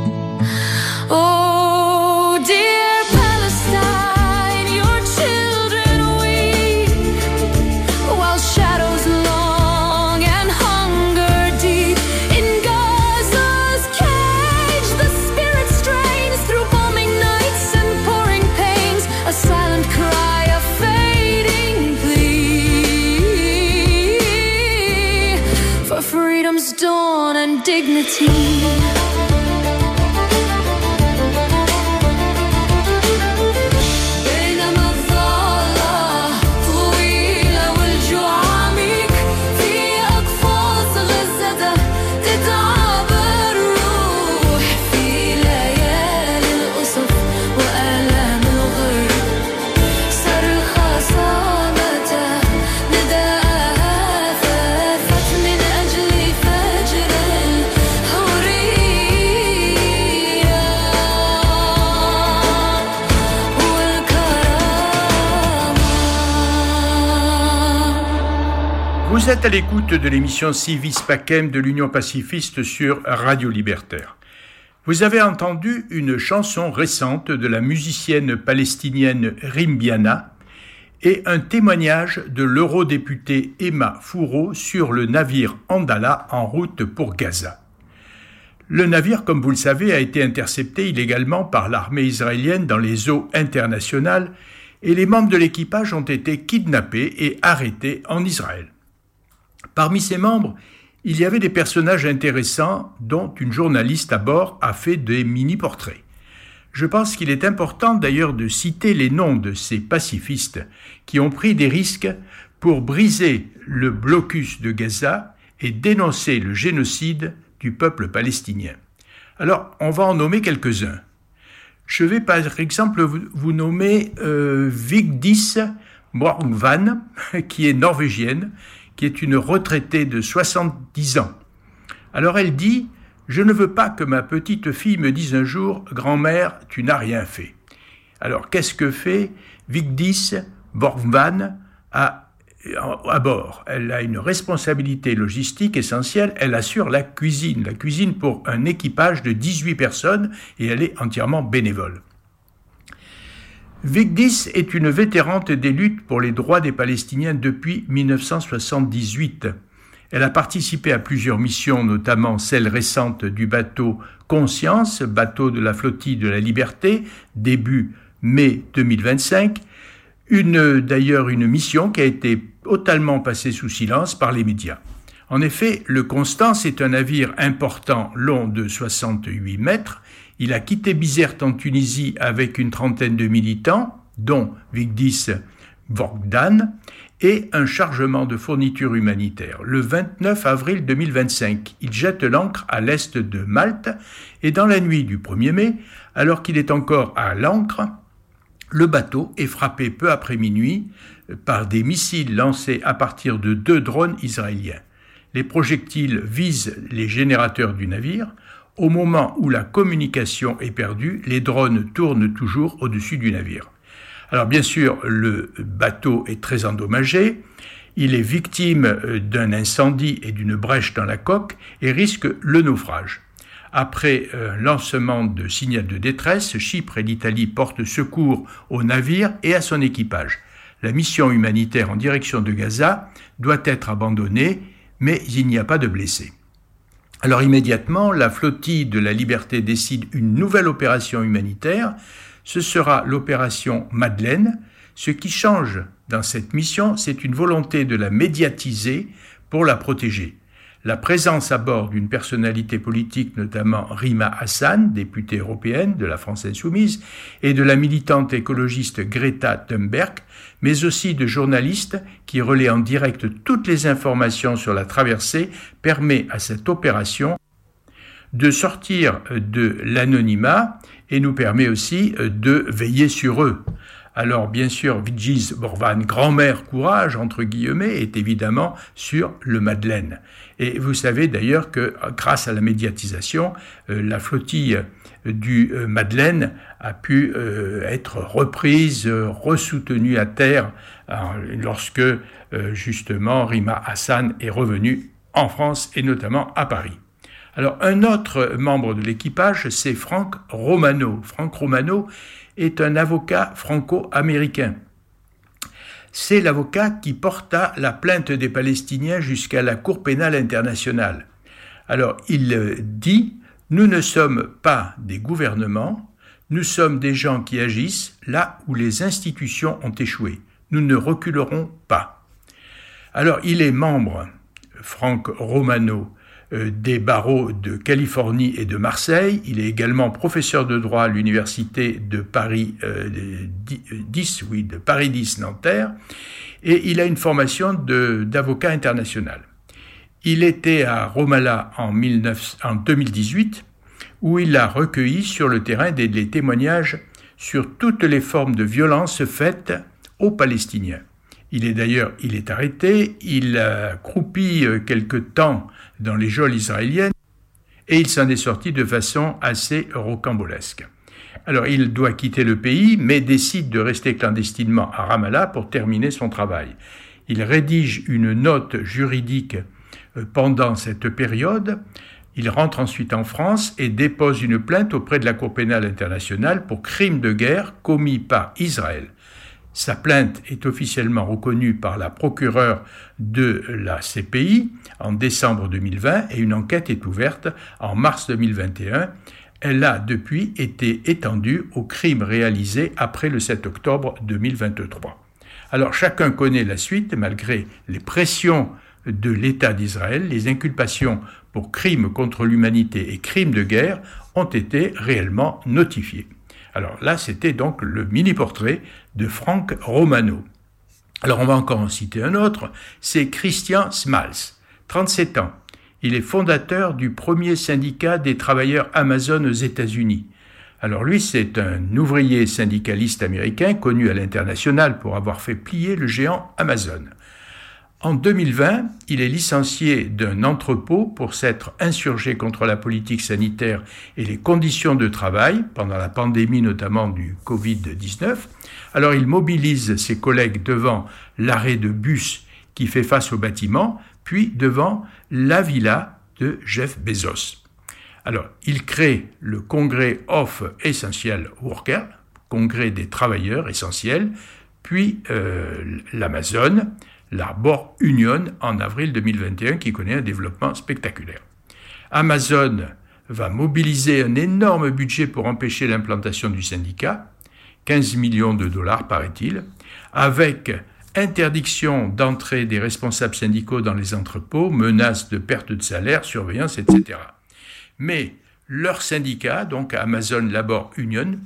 Speaker 17: Oh, dear Palestine, your children weep, while shadows long and hunger deep in Gaza's cage. The spirit strains through bombing nights and pouring pains, a silent cry, a fading plea for freedom's dawn and dignity.
Speaker 7: Vous êtes à l'écoute de l'émission Civis Pacem de l'Union pacifiste sur Radio Libertaire. Vous avez entendu une chanson récente de la musicienne palestinienne Rimbiana et un témoignage de l'eurodéputée Emma Fourreau sur le navire Andala en route pour Gaza. Le navire, comme vous le savez, a été intercepté illégalement par l'armée israélienne dans les eaux internationales et les membres de l'équipage ont été kidnappés et arrêtés en Israël. Parmi ces membres, il y avait des personnages intéressants dont une journaliste à bord a fait des mini-portraits. Je pense qu'il est important d'ailleurs de citer les noms de ces pacifistes qui ont pris des risques pour briser le blocus de Gaza et dénoncer le génocide du peuple palestinien. Alors, on va en nommer quelques-uns. Je vais par exemple vous, vous nommer euh, Vigdis Borgvann, qui est norvégienne, qui est une retraitée de soixante-dix ans. Alors elle dit « Je ne veux pas que ma petite fille me dise un jour « Grand-mère, tu n'as rien fait ». Alors qu'est-ce que fait Vigdis Borgvann à à bord. Elle a une responsabilité logistique essentielle. Elle assure la cuisine. La cuisine pour un équipage de dix-huit personnes et elle est entièrement bénévole. Vigdis est une vétérante des luttes pour les droits des Palestiniens depuis mille neuf cent soixante-dix-huit. Elle a participé à plusieurs missions, notamment celle récente du bateau Conscience, bateau de la flottille de la Liberté, début mai deux mille vingt-cinq. Une, d'ailleurs une mission qui a été totalement passée sous silence par les médias. En effet, le Constance est un navire important long de soixante-huit mètres. Il a quitté Bizerte en Tunisie avec une trentaine de militants, dont Vigdis Vorkdan, et un chargement de fournitures humanitaires. Le vingt-neuf avril deux mille vingt-cinq, il jette l'ancre à l'est de Malte et dans la nuit du premier mai, alors qu'il est encore à l'ancre, le bateau est frappé peu après minuit par des missiles lancés à partir de deux drones israéliens. Les projectiles visent les générateurs du navire. Au moment où la communication est perdue, les drones tournent toujours au-dessus du navire. Alors bien sûr, le bateau est très endommagé. Il est victime d'un incendie et d'une brèche dans la coque et risque le naufrage. Après un lancement de signal de détresse, Chypre et l'Italie portent secours au navire et à son équipage. La mission humanitaire en direction de Gaza doit être abandonnée, mais il n'y a pas de blessés. Alors immédiatement, la flottille de la Liberté décide une nouvelle opération humanitaire. Ce sera l'opération Madeleine. Ce qui change dans cette mission, c'est une volonté de la médiatiser pour la protéger. La présence à bord d'une personnalité politique, notamment Rima Hassan, députée européenne de la France Insoumise, et de la militante écologiste Greta Thunberg, mais aussi de journalistes qui relaient en direct toutes les informations sur la traversée, permet à cette opération de sortir de l'anonymat et nous permet aussi de veiller sur eux. Alors bien sûr, Vigdis Vorkdan, grand-mère courage, entre guillemets, est évidemment sur le Madeleine. Et vous savez d'ailleurs que grâce à la médiatisation, euh, la flottille du euh, Madeleine a pu euh, être reprise, euh, ressoutenue à terre euh, lorsque euh, justement Rima Hassan est revenue en France et notamment à Paris. Alors un autre membre de l'équipage, c'est Frank Romano. Frank Romano est un avocat franco-américain. C'est l'avocat qui porta la plainte des Palestiniens jusqu'à la Cour pénale internationale. Alors il dit « Nous ne sommes pas des gouvernements, nous sommes des gens qui agissent là où les institutions ont échoué. Nous ne reculerons pas. » Alors il est membre, Frank Romano, des barreaux de Californie et de Marseille. Il est également professeur de droit à l'université de Paris euh, dix, oui, de Paris dix Nanterre, et il a une formation de, d'avocat international. Il était à Ramallah en, mille neuf cents, en deux mille dix-huit, où il a recueilli sur le terrain des, des témoignages sur toutes les formes de violence faites aux Palestiniens. Il est d'ailleurs, il est arrêté, il a croupi quelque temps dans les geôles israéliennes et il s'en est sorti de façon assez rocambolesque. Alors il doit quitter le pays, mais décide de rester clandestinement à Ramallah pour terminer son travail. Il rédige une note juridique pendant cette période. Il rentre ensuite en France et dépose une plainte auprès de la Cour pénale internationale pour crimes de guerre commis par Israël. Sa plainte est officiellement reconnue par la procureure de la C P I en décembre deux mille vingt et une enquête est ouverte en mars deux mille vingt et un. Elle a depuis été étendue aux crimes réalisés après le sept octobre deux mille vingt-trois. Alors chacun connaît la suite, malgré les pressions de l'État d'Israël, les inculpations pour crimes contre l'humanité et crimes de guerre ont été réellement notifiées. Alors là, c'était donc le mini-portrait de Frank Romano. Alors on va encore en citer un autre, c'est Christian Smals, trente-sept ans. Il est fondateur du premier syndicat des travailleurs Amazon aux États-Unis. Alors lui, c'est un ouvrier syndicaliste américain connu à l'international pour avoir fait plier le géant Amazon. En deux mille vingt, il est licencié d'un entrepôt pour s'être insurgé contre la politique sanitaire et les conditions de travail, pendant la pandémie notamment du covid dix-neuf. Alors il mobilise ses collègues devant l'arrêt de bus qui fait face au bâtiment, puis devant la villa de Jeff Bezos. Alors, il crée le Congrès of Essential Workers, Congrès des travailleurs essentiels, puis euh, l'Amazon, l'Arbor Union en avril deux mille vingt et un, qui connaît un développement spectaculaire. Amazon va mobiliser un énorme budget pour empêcher l'implantation du syndicat, quinze millions de dollars paraît-il, avec interdiction d'entrée des responsables syndicaux dans les entrepôts, menaces de perte de salaire, surveillance, et cetera. Mais leur syndicat, donc Amazon Labor Union,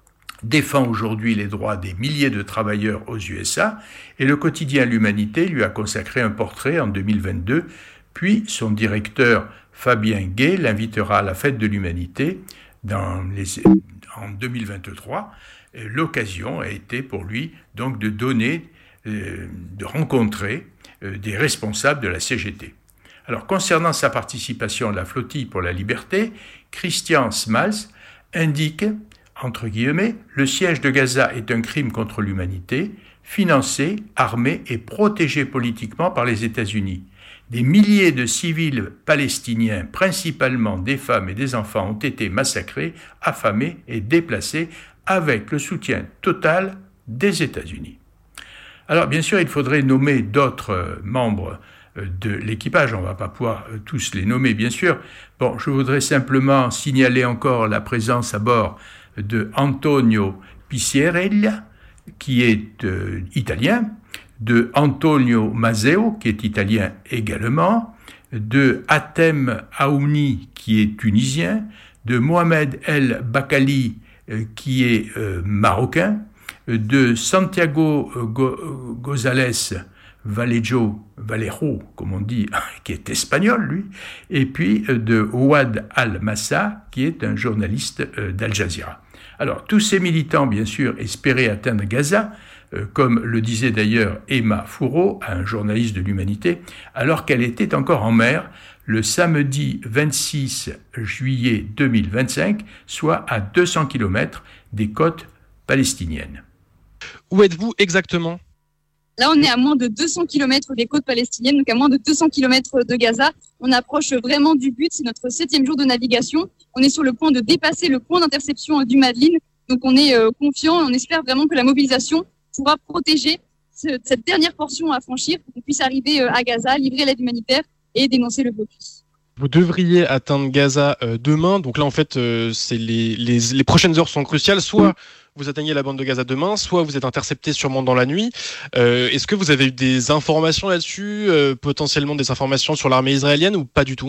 Speaker 7: défend aujourd'hui les droits des milliers de travailleurs aux U S A et le quotidien L'Humanité lui a consacré un portrait en deux mille vingt-deux, puis son directeur Fabien Gay l'invitera à la fête de l'Humanité dans les, en deux mille vingt-trois. L'occasion a été pour lui donc de donner, euh, de rencontrer euh, des responsables de la C G T. Alors, concernant sa participation à la flottille pour la liberté, Christian Smals indique, entre guillemets, « Le siège de Gaza est un crime contre l'humanité, financé, armé et protégé politiquement par les États-Unis. Des milliers de civils palestiniens, principalement des femmes et des enfants, ont été massacrés, affamés et déplacés avec le soutien total des États-Unis. » Alors, bien sûr, il faudrait nommer d'autres membres de l'équipage. On ne va pas pouvoir tous les nommer, bien sûr. Bon, je voudrais simplement signaler encore la présence à bord de Antonio Picierella, qui est euh, italien, de Antonio Maseo, qui est italien également, de Hatem Aouni, qui est tunisien, de Mohamed El Bakali, euh, qui est euh, marocain, de Santiago Go- González Vallejo, Vallejo, comme on dit, qui est espagnol, lui, et puis de Ouad Al-Massa, qui est un journaliste d'Al Jazeera. Alors, tous ces militants, bien sûr, espéraient atteindre Gaza, comme le disait d'ailleurs Emma Fourreau, un journaliste de l'Humanité, alors qu'elle était encore en mer le samedi vingt-six juillet deux mille vingt-cinq, soit à deux cents kilomètres des côtes palestiniennes.
Speaker 1: Où êtes-vous exactement ?
Speaker 21: Là, on est à moins de deux cents kilomètres des côtes palestiniennes, donc à moins de deux cents kilomètres de Gaza. On approche vraiment du but, c'est notre septième jour de navigation. On est sur le point de dépasser le point d'interception du Madlin, donc on est euh, confiant et on espère vraiment que la mobilisation pourra protéger ce, cette dernière portion à franchir pour qu'on puisse arriver euh, à Gaza, livrer l'aide humanitaire et dénoncer le blocus.
Speaker 1: Vous devriez atteindre Gaza euh, demain, donc là en fait euh, c'est les, les, les prochaines heures sont cruciales, soit vous atteignez la bande de Gaza demain, soit vous êtes intercepté sûrement dans la nuit. Euh, est-ce que vous avez eu des informations là-dessus, euh, potentiellement des informations sur l'armée israélienne ou pas du tout ?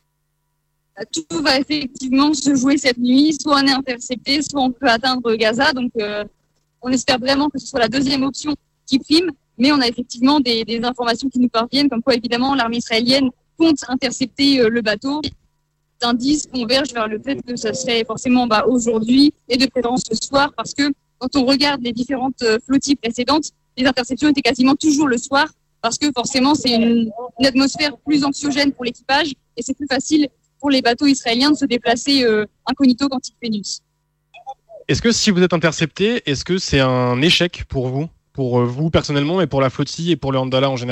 Speaker 21: Tout va effectivement se jouer cette nuit, soit on est intercepté, soit on peut atteindre Gaza, donc euh, on espère vraiment que ce soit la deuxième option qui prime, mais on a effectivement des, des informations qui nous parviennent, comme quoi évidemment l'armée israélienne compte intercepter euh, le bateau. Les indices convergent vers le fait que ça serait forcément bah, aujourd'hui et de préférence ce soir, parce que quand on regarde les différentes euh, flottilles précédentes, les interceptions étaient quasiment toujours le soir, parce que forcément c'est une, une atmosphère plus anxiogène pour l'équipage et c'est plus facile pour les bateaux israéliens de se déplacer euh, incognito quand il fait nuit.
Speaker 1: Est-ce que si vous êtes intercepté, est-ce que c'est un échec pour vous, pour vous personnellement, mais pour la flottille et pour le Handala en général ?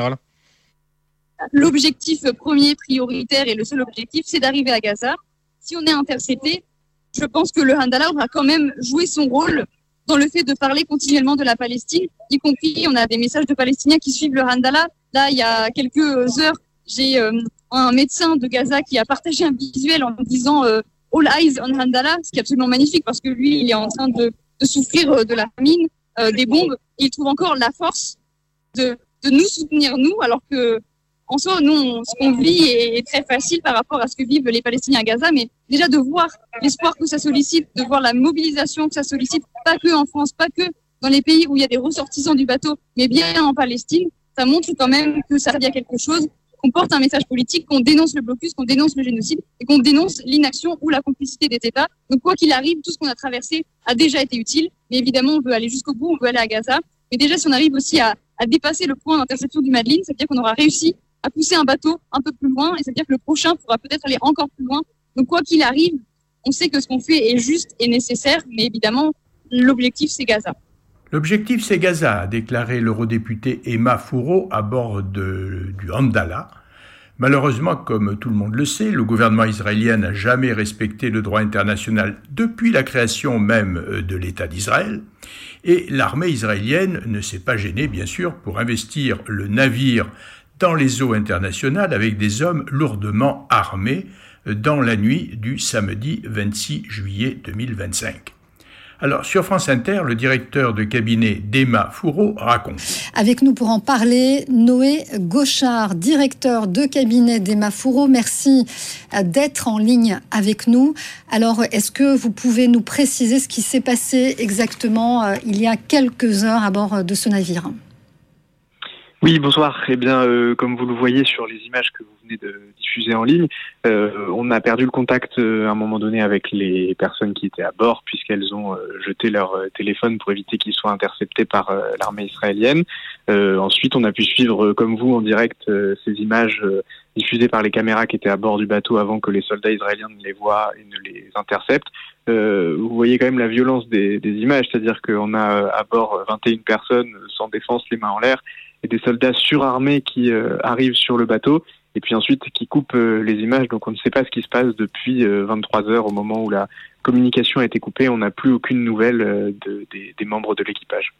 Speaker 21: L'objectif premier, prioritaire et le seul objectif, c'est d'arriver à Gaza. Si on est intercepté, je pense que le Handala va quand même jouer son rôle dans le fait de parler continuellement de la Palestine, y compris, on a des messages de Palestiniens qui suivent le Handala. Là, il y a quelques heures, j'ai euh, un médecin de Gaza qui a partagé un visuel en disant euh, « All eyes on Handala », ce qui est absolument magnifique parce que lui, il est en train de, de souffrir de la famine, euh, des bombes, et il trouve encore la force de, de nous soutenir, nous, alors que en soi, nous, on, ce qu'on vit est, est très facile par rapport à ce que vivent les Palestiniens à Gaza, mais déjà de voir l'espoir que ça sollicite, de voir la mobilisation que ça sollicite, pas que en France, pas que dans les pays où il y a des ressortissants du bateau, mais bien en Palestine, ça montre quand même que ça servait à quelque chose, qu'on porte un message politique, qu'on dénonce le blocus, qu'on dénonce le génocide et qu'on dénonce l'inaction ou la complicité des États. Donc quoi qu'il arrive, tout ce qu'on a traversé a déjà été utile, mais évidemment, on veut aller jusqu'au bout, on veut aller à Gaza. Mais déjà, si on arrive aussi à, à dépasser le point d'interception du Madlin, ça veut dire qu'on aura réussi à pousser un bateau un peu plus loin, et ça veut dire que le prochain pourra peut-être aller encore plus loin. Donc quoi qu'il arrive, on sait que ce qu'on fait est juste et nécessaire, mais évidemment, l'objectif, c'est Gaza.
Speaker 7: L'objectif, c'est Gaza, a déclaré l'eurodéputé Emma Fourreau à bord de, du Handala. Malheureusement, comme tout le monde le sait, le gouvernement israélien n'a jamais respecté le droit international depuis la création même de l'État d'Israël. Et l'armée israélienne ne s'est pas gênée, bien sûr, pour investir le navire dans les eaux internationales avec des hommes lourdement armés dans la nuit du samedi vingt-six juillet deux mille vingt-cinq. Alors, sur France Inter, le directeur de cabinet d'Emma Fourreau raconte.
Speaker 8: Avec nous pour en parler, Noé Gauchard, directeur de cabinet d'Emma Fourreau. Merci d'être en ligne avec nous. Alors, est-ce que vous pouvez nous préciser ce qui s'est passé exactement euh, il y a quelques heures à bord de ce navire ?
Speaker 3: Oui, bonsoir. Eh bien, euh, comme vous le voyez sur les images que vous venez de diffuser en ligne, euh, on a perdu le contact euh, à un moment donné avec les personnes qui étaient à bord, puisqu'elles ont euh, jeté leur euh, téléphone pour éviter qu'ils soient interceptés par euh, l'armée israélienne. Euh, ensuite, on a pu suivre, euh, comme vous, en direct, euh, ces images euh, diffusées par les caméras qui étaient à bord du bateau avant que les soldats israéliens ne les voient et ne les interceptent. Euh, vous voyez quand même la violence des, des images, c'est-à-dire qu'on a à bord vingt et une personnes sans défense, les mains en l'air, et des soldats surarmés qui euh, arrivent sur le bateau et puis ensuite qui coupent euh, les images. Donc on ne sait pas ce qui se passe depuis euh, vingt-trois heures au moment où la communication a été coupée. On n'a plus aucune nouvelle euh, de, des, des membres de l'équipage.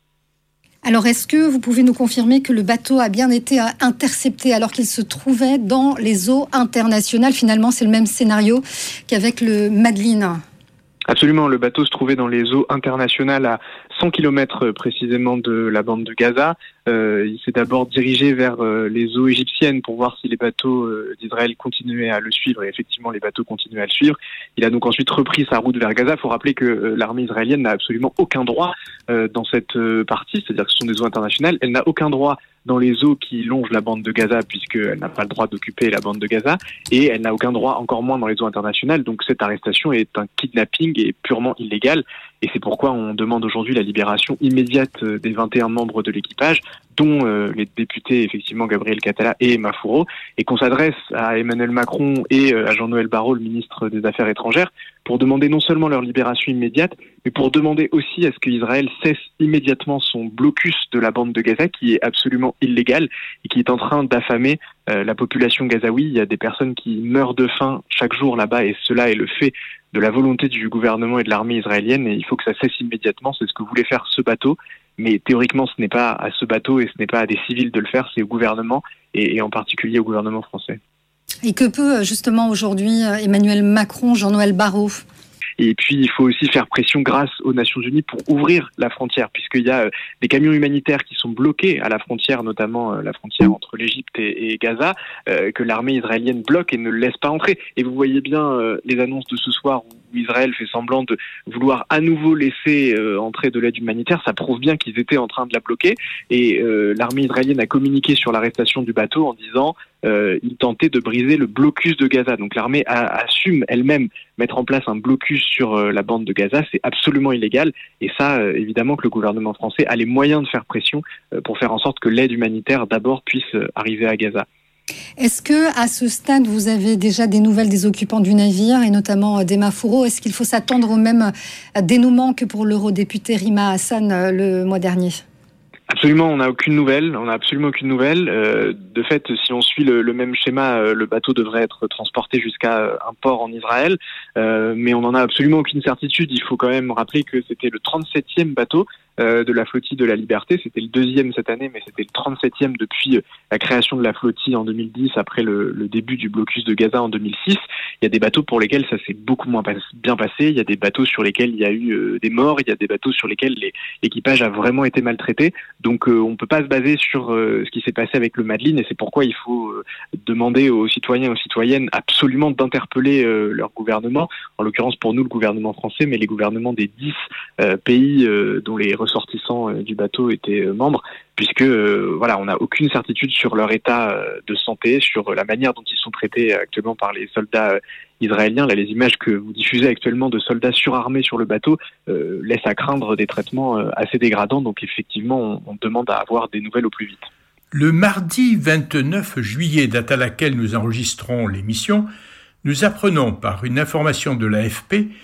Speaker 8: Alors est-ce que vous pouvez nous confirmer que le bateau a bien été intercepté alors qu'il se trouvait dans les eaux internationales ? Finalement, c'est le même scénario qu'avec le Madeleine.
Speaker 3: Absolument, le bateau se trouvait dans les eaux internationales à cent kilomètres précisément de la bande de Gaza. Euh, il s'est d'abord dirigé vers euh, les eaux égyptiennes pour voir si les bateaux euh, d'Israël continuaient à le suivre, et effectivement les bateaux continuaient à le suivre. Il a donc ensuite repris sa route vers Gaza. Il faut rappeler que euh, l'armée israélienne n'a absolument aucun droit euh, dans cette euh, partie, c'est-à-dire que ce sont des eaux internationales. Elle n'a aucun droit dans les eaux qui longent la bande de Gaza, puisqu'elle n'a pas le droit d'occuper la bande de Gaza, et elle n'a aucun droit, encore moins dans les eaux internationales. Donc cette arrestation est un kidnapping et purement illégal, et c'est pourquoi on demande aujourd'hui la libération immédiate des vingt et un membres de l'équipage, dont euh, les députés, effectivement, Gabriel Catala et Emma Fourreau, et qu'on s'adresse à Emmanuel Macron et euh, à Jean-Noël Barrot, le ministre des Affaires étrangères, pour demander non seulement leur libération immédiate, mais pour demander aussi à ce qu'Israël cesse immédiatement son blocus de la bande de Gaza, qui est absolument illégal et qui est en train d'affamer euh, la population gazaoui. Il y a des personnes qui meurent de faim chaque jour là-bas, et cela est le fait de la volonté du gouvernement et de l'armée israélienne, et il faut que ça cesse immédiatement. C'est ce que voulait faire ce bateau, mais théoriquement ce n'est pas à ce bateau et ce n'est pas à des civils de le faire, c'est au gouvernement, et, et en particulier au gouvernement français.
Speaker 8: Et que peut justement aujourd'hui Emmanuel Macron, Jean-Noël Barrot ?
Speaker 3: Et puis, il faut aussi faire pression grâce aux Nations Unies pour ouvrir la frontière, puisqu'il y a euh, des camions humanitaires qui sont bloqués à la frontière, notamment euh, la frontière entre l'Égypte et, et Gaza, euh, que l'armée israélienne bloque et ne laisse pas entrer. Et vous voyez bien euh, les annonces de ce soir où Israël fait semblant de vouloir à nouveau laisser euh, entrer de l'aide humanitaire. Ça prouve bien qu'ils étaient en train de la bloquer. Et euh, l'armée israélienne a communiqué sur l'arrestation du bateau en disant euh, il tentait de briser le blocus de Gaza. Donc l'armée a, assume elle-même mettre en place un blocus sur euh, la bande de Gaza. C'est absolument illégal. Et ça, euh, évidemment que le gouvernement français a les moyens de faire pression euh, pour faire en sorte que l'aide humanitaire d'abord puisse euh, arriver à Gaza.
Speaker 8: Est-ce que, à ce stade, vous avez déjà des nouvelles des occupants du navire, et notamment d'Emma Fourreau ? Est-ce qu'il faut s'attendre au même dénouement que pour l'eurodéputé Rima Hassan le mois dernier ?
Speaker 3: Absolument, on n'a aucune nouvelle. On n'a absolument aucune nouvelle. Euh, de fait, si on suit le, le même schéma, euh, le bateau devrait être transporté jusqu'à euh, un port en Israël, euh, mais on n'en a absolument aucune certitude. Il faut quand même rappeler que c'était le trente-septième bateau euh, de la flottille de la Liberté. C'était le deuxième cette année, mais c'était le trente-septième depuis euh, la création de la flottille en deux mille dix, après le, le début du blocus de Gaza en deux mille six. Il y a des bateaux pour lesquels ça s'est beaucoup moins pas, bien passé. Il y a des bateaux sur lesquels il y a eu euh, des morts. Il y a des bateaux sur lesquels les, l'équipage a vraiment été maltraité. Donc euh, on ne peut pas se baser sur euh, ce qui s'est passé avec le Madeleine, et c'est pourquoi il faut euh, demander aux citoyens et aux citoyennes absolument d'interpeller euh, leur gouvernement, en l'occurrence pour nous le gouvernement français, mais les gouvernements des dix euh, pays euh, dont les ressortissants euh, du bateau étaient euh, membres, puisque euh, voilà, on n'a aucune certitude sur leur état euh, de santé, sur la manière dont ils sont traités actuellement par les soldats euh, israéliens. Là, les images que vous diffusez actuellement de soldats surarmés sur le bateau euh, laissent à craindre des traitements euh, assez dégradants. Donc effectivement, on, on demande à avoir des nouvelles au plus vite.
Speaker 7: Le mardi vingt-neuf juillet, date à laquelle nous enregistrons l'émission, nous apprenons par une information de l'A F P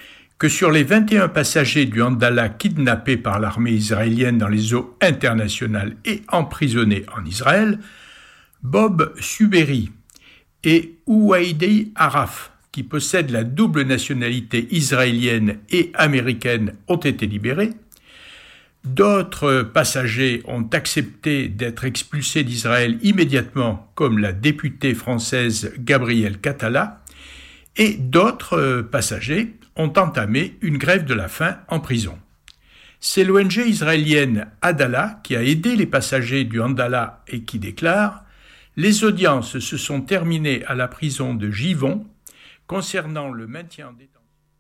Speaker 7: que sur les vingt et un passagers du Andala kidnappés par l'armée israélienne dans les eaux internationales et emprisonnés en Israël, Bob Suberi et Ouaidi Araf, qui possèdent la double nationalité israélienne et américaine, ont été libérés. D'autres passagers ont accepté d'être expulsés d'Israël immédiatement, comme la députée française Gabrielle Catala, et d'autres passagers ont entamé une grève de la faim en prison. C'est l'O N G israélienne Adala qui a aidé les passagers du Andala et qui déclare « Les audiences se sont terminées à la prison de Givon concernant le maintien en détention. »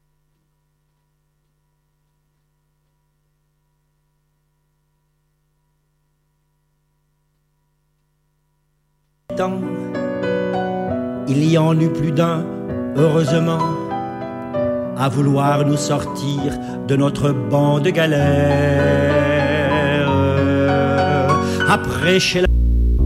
Speaker 4: Il y en eut plus d'un, heureusement, à vouloir nous sortir de notre banc de galère. Après chez la...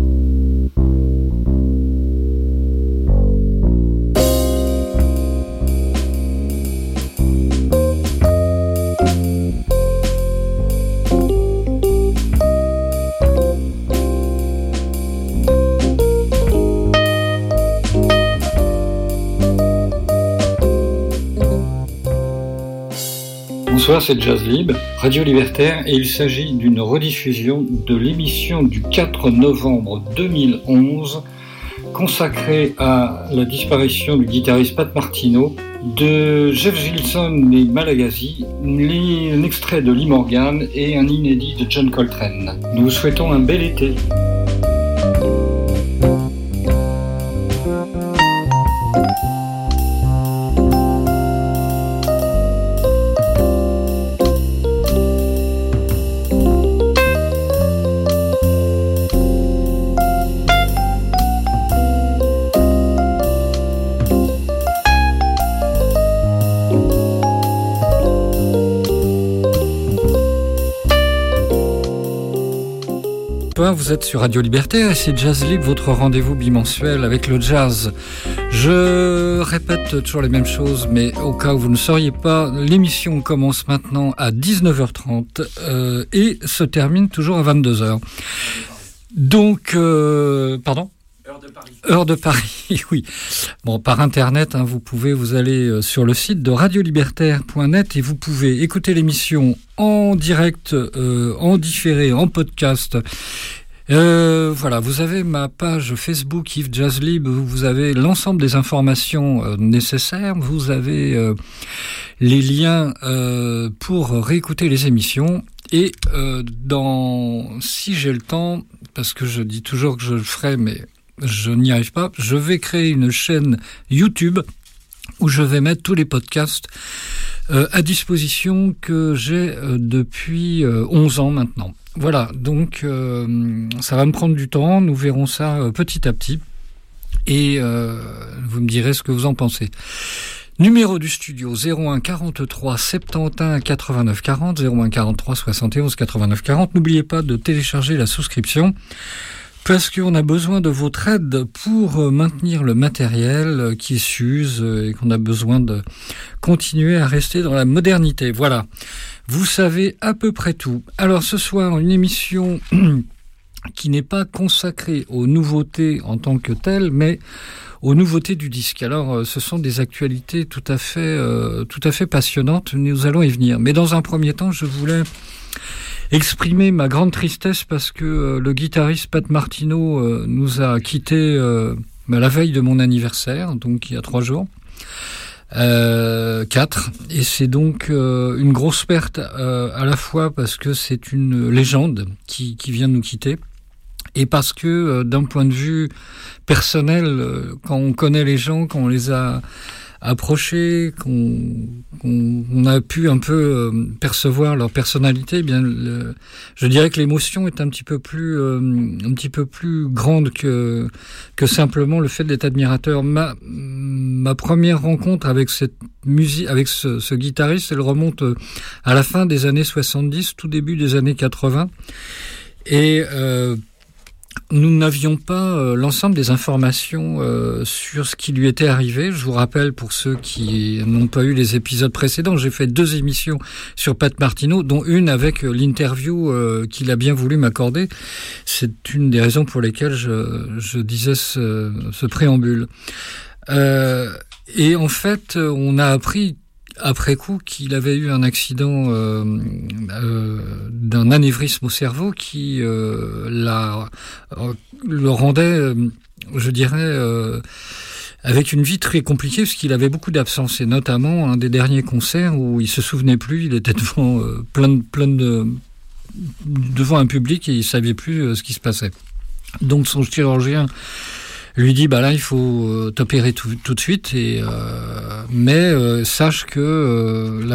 Speaker 22: Bonsoir, c'est Jazz Lib, Radio Libertaire, et il s'agit d'une rediffusion de l'émission du quatre novembre deux mille onze consacrée à la disparition du guitariste Pat Martino, de Jeff Gilson et Malagasy, un extrait de Lee Morgan et un inédit de John Coltrane. Nous vous souhaitons un bel été. Vous êtes sur Radio Libertaire et c'est Jazz Libre, votre rendez-vous bimensuel avec le jazz. Je répète toujours les mêmes choses, mais au cas où vous ne sauriez pas, l'émission commence maintenant à dix-neuf heures trente euh, et se termine toujours à vingt-deux heures. Donc, euh, pardon ? Heure de Paris. Heure de Paris, oui. Bon, par Internet, hein, vous pouvez, vous allez sur le site de radio libertaire point net et vous pouvez écouter l'émission en direct, euh, en différé, en podcast. Euh, voilà, vous avez ma page Facebook Yves Jazz Libre, vous avez l'ensemble des informations euh, nécessaires, vous avez euh, les liens euh, pour réécouter les émissions et euh, dans si j'ai le temps, parce que je dis toujours que je le ferai, mais je n'y arrive pas, je vais créer une chaîne YouTube où je vais mettre tous les podcasts euh, à disposition que j'ai euh, depuis euh, onze ans maintenant. Voilà, donc euh, ça va me prendre du temps, nous verrons ça euh, petit à petit et euh, vous me direz ce que vous en pensez. Numéro du studio zéro un quarante-trois soixante-et-onze quatre-vingt-neuf quarante, zéro un quarante-trois soixante et onze quatre-vingt-neuf quarante. N'oubliez pas de télécharger la souscription parce qu'on a besoin de votre aide pour maintenir le matériel qui s'use et qu'on a besoin de continuer à rester dans la modernité. Voilà. Vous savez à peu près tout. Alors ce soir, une émission qui n'est pas consacrée aux nouveautés en tant que telles, mais aux nouveautés du disque. Alors ce sont des actualités tout à fait, euh, tout à fait passionnantes. Nous allons y venir. Mais dans un premier temps, je voulais exprimer ma grande tristesse parce que euh, le guitariste Pat Martino euh, nous a quittés euh, à la veille de mon anniversaire, donc il y a trois jours. Euh, quatre, et c'est donc euh, une grosse perte euh, à la fois parce que c'est une légende qui, qui vient de nous quitter et parce que euh, d'un point de vue personnel, euh, quand on connaît les gens, quand on les a approchés, qu'on, qu'on on a pu un peu euh, percevoir leur personnalité, eh bien le, je dirais que l'émotion est un petit peu plus euh, un petit peu plus grande que que simplement le fait d'être admirateur. Ma ma première rencontre avec cette musique, avec ce, ce guitariste, elle remonte à la fin des années soixante-dix, tout début des années quatre-vingts, et euh, nous n'avions pas euh, l'ensemble des informations euh, sur ce qui lui était arrivé. Je vous rappelle, pour ceux qui n'ont pas eu les épisodes précédents, j'ai fait deux émissions sur Pat Martineau, dont une avec euh, l'interview euh, qu'il a bien voulu m'accorder. C'est une des raisons pour lesquelles je, je disais ce, ce préambule. Euh, et en fait, on a appris après coup qu'il avait eu un accident euh, euh, d'un anévrisme au cerveau qui euh, l'a, euh, le rendait, euh, je dirais, euh, avec une vie très compliquée, parce qu'il avait beaucoup d'absences, et notamment un des derniers concerts où il se souvenait plus, il était devant euh, plein de, plein de, devant un public et il savait plus euh, ce qui se passait. Donc son chirurgien lui dit, bah là, il faut t'opérer tout, tout de suite, et, euh, mais euh, sache que euh, la